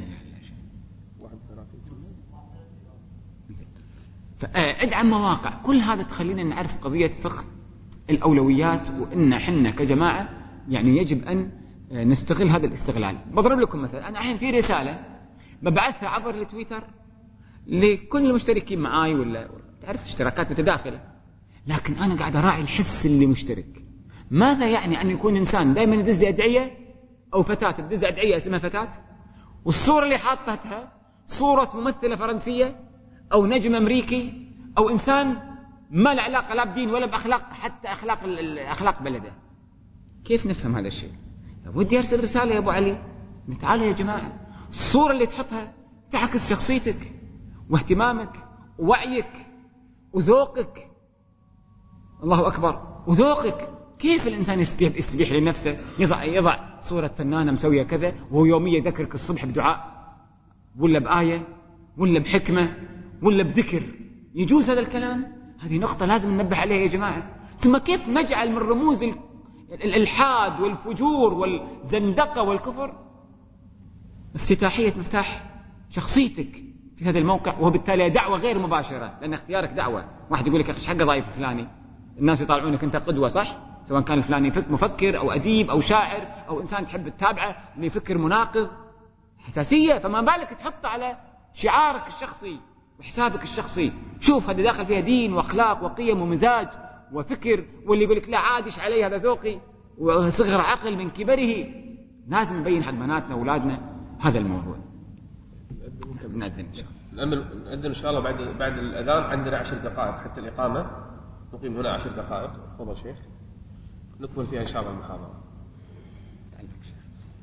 فادعم مواقع. كل هذا تخلينا نعرف قضية فقه الأولويات، وإن حنا كجماعة يعني يجب أن نستغل هذا الاستغلال. بضرب لكم مثلا، أنا الحين في رسالة ببعثها عبر التويتر لكل المشتركين معاي، ولا تعرف اشتراكات متداخلة، لكن أنا قاعد أراعي الحس اللي مشترك. ماذا يعني أن يكون إنسان دائما يدز لي أدعية، أو فتاة تدز أدعية اسمها فتاة، والصورة اللي حاطتها صورة ممثلة فرنسية أو نجم أمريكي أو إنسان ما له علاقة لا بدين ولا بأخلاق، حتى أخلاق بلده. كيف نفهم هذا الشيء؟ ودي أرسل رسالة يا أبو علي، تعالوا يا جماعة، الصورة اللي تحطها تعكس شخصيتك واهتمامك ووعيك وذوقك. الله أكبر، وذوقك. كيف الإنسان يستبيح لنفسه يضع صورة فنانة مسوية كذا وهو يوميا يذكرك الصبح بدعاء ولا بآية ولا بحكمة ولا بذكر؟ يجوز هذا الكلام؟ هذه نقطة لازم ننبه عليها يا جماعة. ثم كيف نجعل من رموز الإلحاد والفجور والزندقة والكفر افتتاحية مفتاح شخصيتك في هذا الموقع، وبالتالي دعوة غير مباشرة، لأن اختيارك دعوة. واحد يقول لك ايش حق ضايف فلاني، الناس يطالعونك أنت قدوة، صح؟ سواء كان الفلاني مفكر أو أديب أو شاعر أو إنسان تحب تتابعه اللي يفكر مناقض، حساسية. فما بالك تحط على شعارك الشخصي وحسابك الشخصي. شوف هذا داخل فيها دين وأخلاق وقيم ومزاج وفكر، واللي يقول لك لا عادش علي هذا ذوقي وصغر عقل من كبره. لازم نبين حق بناتنا وأولادنا هذا الموضوع. نأذن إن شاء الله. نأذن إن شاء الله بعد الأذان. عندنا 10 دقائق حتى الإقامة، نقيم هنا 10 دقائق. تفضل شيخ، نكمل فيها إن شاء الله المحاضرة. تعلمك شيخ.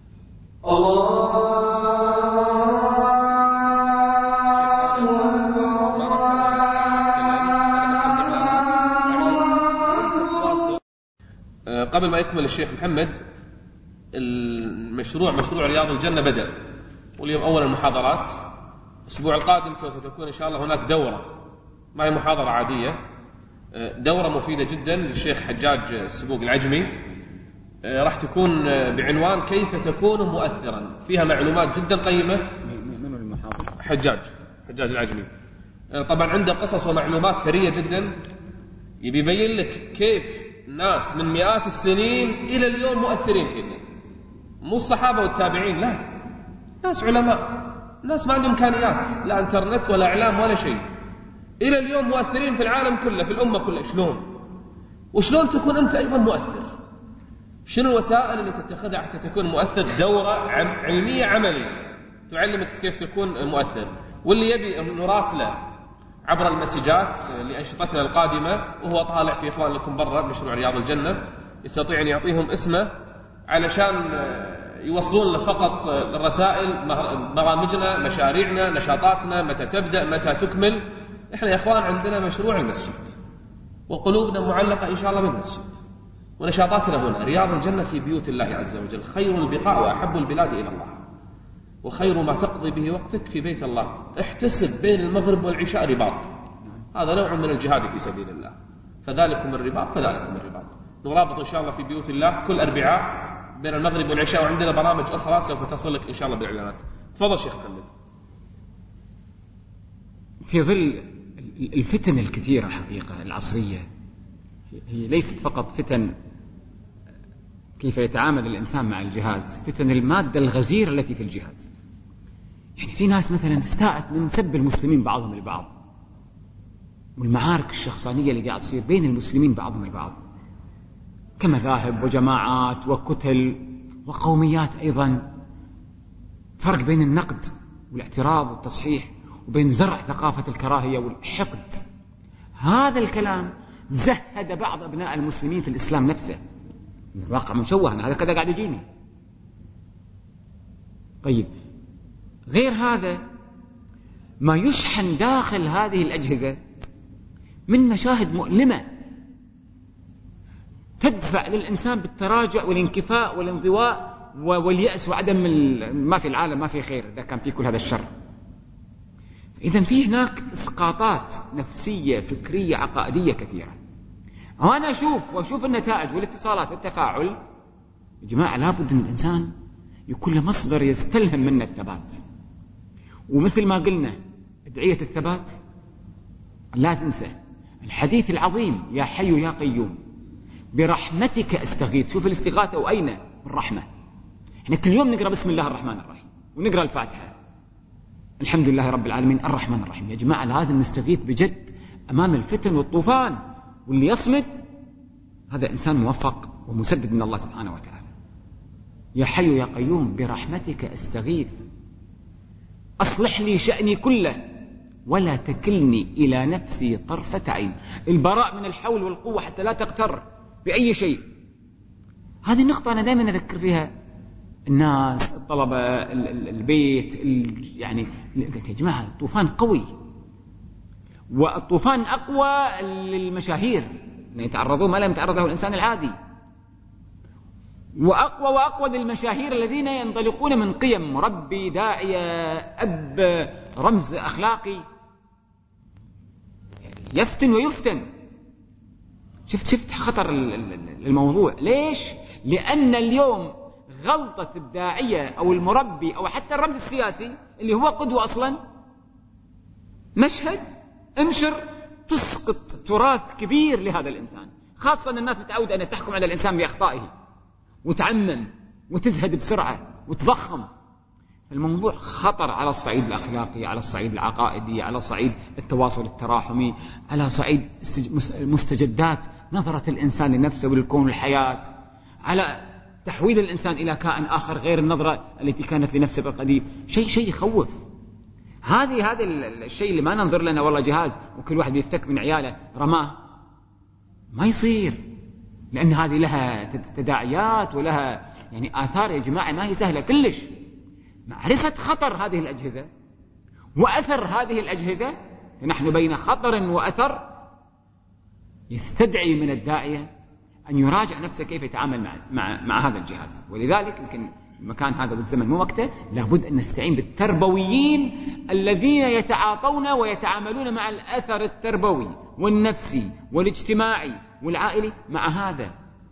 قبل ما يكمل الشيخ محمد، مشروع رياض الجنة بدأ، واليوم أول المحاضرات. الأسبوع القادم سوف تكون إن شاء الله هناك دورة، ما هي محاضرة عادية، دورة مفيدة جدا للشيخ حجاج السبوق العجمي. راح تكون بعنوان كيف تكون مؤثرا، فيها معلومات جدا قيمة. من المحاضرة؟ حجاج العجمي. طبعا عنده قصص ومعلومات ثرية جدا، يبين لك كيف ناس من مئات السنين إلى اليوم مؤثرين فينا. مو الصحابة والتابعين، لا، ناس علماء، ناس ما عندهم إمكانيات لا انترنت ولا إعلام ولا شيء، إلى اليوم مؤثرين في العالم كله، في الأمة كلها. شلون؟ وشلون تكون أنت أيضا مؤثر؟ شنو الوسائل اللي تتخذها حتى تكون مؤثر؟ دورة علمية عملية تعلمك كيف تكون مؤثر. واللي يبي نراسله عبر المسجات لأنشطتنا القادمة وهو طالع في إخوان لكم برا مشروع رياض الجنة، يستطيع أن يعطيهم اسمه علشان يوصلون له فقط الرسائل، برامجنا، مشاريعنا، نشاطاتنا، متى تبدأ، متى تكمل. إحنا يا إخوان عندنا مشروع المسجد، وقلوبنا معلقة إن شاء الله بالمسجد، ونشاطاتنا هنا. رياض الجنة في بيوت الله عز وجل، خير البقاع وأحب البلاد إلى الله، وخير ما تقضي به وقتك في بيت الله. احتسب بين المغرب والعشاء رباط، هذا نوع من الجهاد في سبيل الله. فذلكم الرباط فذلكم الرباط. نرابط إن شاء الله في بيوت الله كل أربعاء بين المغرب والعشاء، وعندنا برامج أخرى سوف تصلك إن شاء الله بالإعلانات. تفضل شيخ محمد. في ظل الفتن الكثيرة حقيقة العصرية، هي ليست فقط فتن كيف يتعامل الإنسان مع الجهاز، فتن المادة الغزيرة التي في الجهاز. يعني في ناس مثلا استاءت من سب المسلمين بعضهم البعض، والمعارك الشخصانية اللي قاعد تصير بين المسلمين بعضهم البعض، كمذاهب وجماعات وكتل وقوميات أيضا. فرق بين النقد والاعتراض والتصحيح وبين زرع ثقافة الكراهية والحقد. هذا الكلام زهد بعض أبناء المسلمين في الإسلام نفسه. الواقع مشوه، هذا كذا قاعد يجيني. طيب، غير هذا ما يشحن داخل هذه الأجهزة من مشاهد مؤلمة تدفع للإنسان بالتراجع والانكفاء والانضواء واليأس وعدم ما في العالم ما في خير إذا كان في كل هذا الشر. إذن في هناك إسقاطات نفسية فكرية عقائدية كثيرة. وأنا أشوف النتائج والاتصالات والتفاعل. يا جماعة لابد أن الإنسان يكون له مصدر يستلهم منه الثبات. ومثل ما قلنا أدعية الثبات لا تنسى الحديث العظيم يا حي يا قيوم برحمتك أستغيث. شوف الاستغاثة وأين الرحمة. احنا كل يوم نقرأ بسم الله الرحمن الرحيم ونقرأ الفاتحة الحمد لله رب العالمين الرحمن الرحيم. يا جماعة لازم نستغيث بجد أمام الفتن والطوفان، واللي يصمد هذا إنسان موفق ومسدد من الله سبحانه وتعالى. يا حي يا قيوم برحمتك أستغيث أصلح لي شأني كله ولا تكلني إلى نفسي طرفة عين. البراء من الحول والقوة حتى لا تغتر بأي شيء. هذه النقطة أنا دائما أذكر فيها الناس، الطلبة، البيت، يعني قلت يا جماعة الطوفان قوي، والطوفان أقوى للمشاهير يتعرضون ما لم يتعرض له الإنسان العادي، وأقوى للمشاهير الذين ينطلقون من قيم مربي، داعية، أب، رمز أخلاقي، يفتن ويفتن. شفت خطر الموضوع. ليش؟ لأن اليوم غلطة الداعية أو المربي أو حتى الرمز السياسي اللي هو قدوة أصلا، مشهد انشر تسقط تراث كبير لهذا الإنسان، خاصة أن الناس متعودة أن تحكم على الإنسان بأخطائه وتعمم وتزهد بسرعة وتضخم. الموضوع خطر على الصعيد الأخلاقي، على الصعيد العقائدي، على صعيد التواصل التراحمي، على صعيد مستجدات نظرة الإنسان لنفسه وللكون والحياة، على تحويل الإنسان إلى كائن آخر غير النظرة التي كانت لنفسه بالقديم. شيء يخوف. هذا الشيء اللي ما ننظر لنا والله جهاز وكل واحد بيفتك من عياله رماه، ما يصير، لأن هذه لها تداعيات ولها يعني آثار يا جماعة ما هي سهلة كلش. معرفة خطر هذه الأجهزة وأثر هذه الأجهزة، فنحن بين خطر وأثر، يستدعي من الداعية أن يراجع نفسه كيف يتعامل مع هذا الجهاز. ولذلك يمكن المكان هذا والزمن مو وقته، لابد أن نستعين بالتربويين الذين يتعاطون ويتعاملون مع الأثر التربوي والنفسي والاجتماعي والعائلي مع هذا.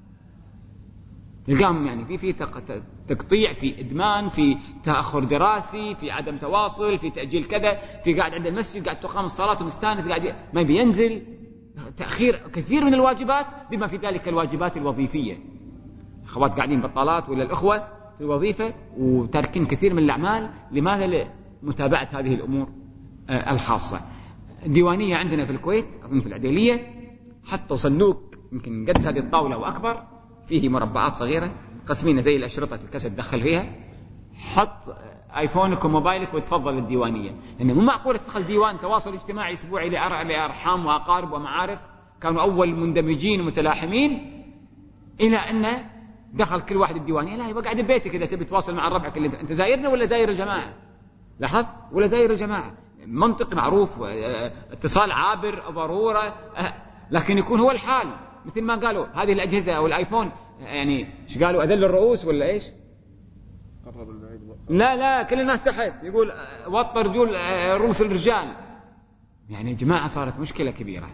تلقاهم يعني في تقطيع، في إدمان، في تأخر دراسي، في عدم تواصل، في تأجيل كذا، في قاعد عند المسجد قاعد تقام الصلاة ومستانس قاعد ما بينزل، تأخير كثير من الواجبات بما في ذلك الواجبات الوظيفية. أخوات قاعدين بطالات ولا الأخوة في الوظيفة وتاركين كثير من الأعمال. لماذا؟ لمتابعة هذه الأمور الخاصة. الديوانية عندنا في الكويت أظن في العديلية حطوا صندوق يمكن قد هذه الطاولة وأكبر، فيه مربعات صغيرة قسمينه زي الأشرطة الكاسيت تدخل فيها، حط آيفونك وموبايلك وتفضل الديوانية. لأنه مو معقول تدخل ديوان تواصل اجتماعي أسبوعي لأرحام وأقارب ومعارف كانوا أول مندمجين ومتلاحمين، إلى أن دخل كل واحد الديوانية. لا، يبقى قاعد ببيتك إذا تبي تواصل مع ربعك اللي أنت زايرنا ولا زاير الجماعة. لاحظت؟ ولا زاير الجماعة، منطق معروف، اتصال عابر ضرورة، لكن يكون هو الحال مثل ما قالوا هذه الأجهزة أو الآيفون يعني ايش قالوا، أذل الرؤوس ولا إيش؟ قرب البعيد. لا كل الناس تحت يقول وطر رجول رؤوس الرجال. يعني يا جماعة صارت مشكلة كبيرة.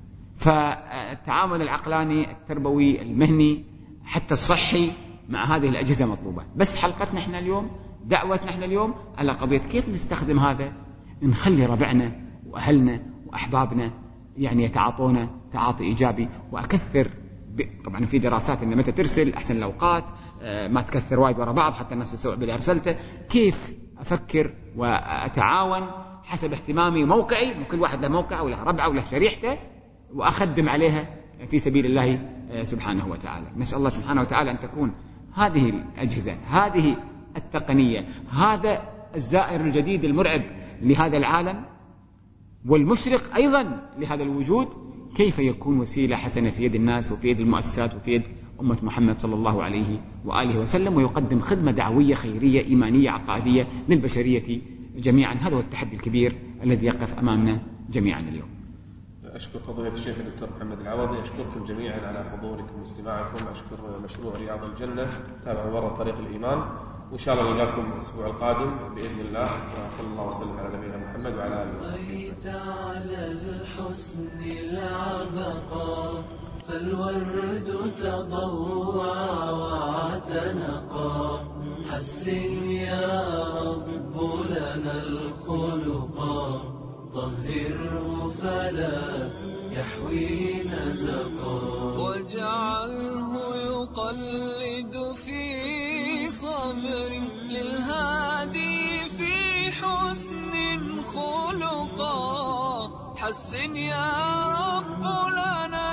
فالتعامل العقلاني التربوي المهني حتى الصحي مع هذه الأجهزة مطلوبة. بس حلقتنا احنا اليوم، دعوتنا احنا اليوم على قضية كيف نستخدم هذا، نخلي ربعنا وأهلنا وأحبابنا يعني يتعاطونا تعاطي إيجابي. وأكثر طبعا في دراسات إن متى ترسل أحسن الأوقات، ما تكثر وايد ورا بعض حتى الناس تسوء باللي أرسلته. كيف أفكر وأتعاون حسب اهتمامي وموقعي، وكل واحد له موقعه وله ربعه وله شريحته، وأخدم عليها في سبيل الله سبحانه وتعالى. نسأل الله سبحانه وتعالى أن تكون هذه الأجهزة، هذه التقنية، هذا الزائر الجديد المرعب لهذا العالم والمشرق أيضا لهذا الوجود، كيف يكون وسيلة حسنة في يد الناس وفي يد المؤسسات وفي يد أمة محمد صلى الله عليه وآله وسلم، ويقدم خدمة دعوية خيرية إيمانية عقائدية للبشرية جميعا. هذا هو التحدي الكبير الذي يقف أمامنا جميعا اليوم. أشكر فضيلة الشيخ الدكتور محمد العوضي، أشكركم جميعا على حضوركم واستماعكم، أشكر مشروع رياض الجنة تابعوا مرة طريق الإيمان، وإن شاء الله نلقاكم الأسبوع القادم بإذن الله، وصلى الله وسلم على نبينا محمد وعلى آله وصحبه. على الحسن العبقى فالورد تضوع واعتنقا، حسن يا رب لنا الخلقا، طهره فلا يحوي نزقا، واجعله يقلد في صبر للهادي في حسن خلقا، حسن يا رب لنا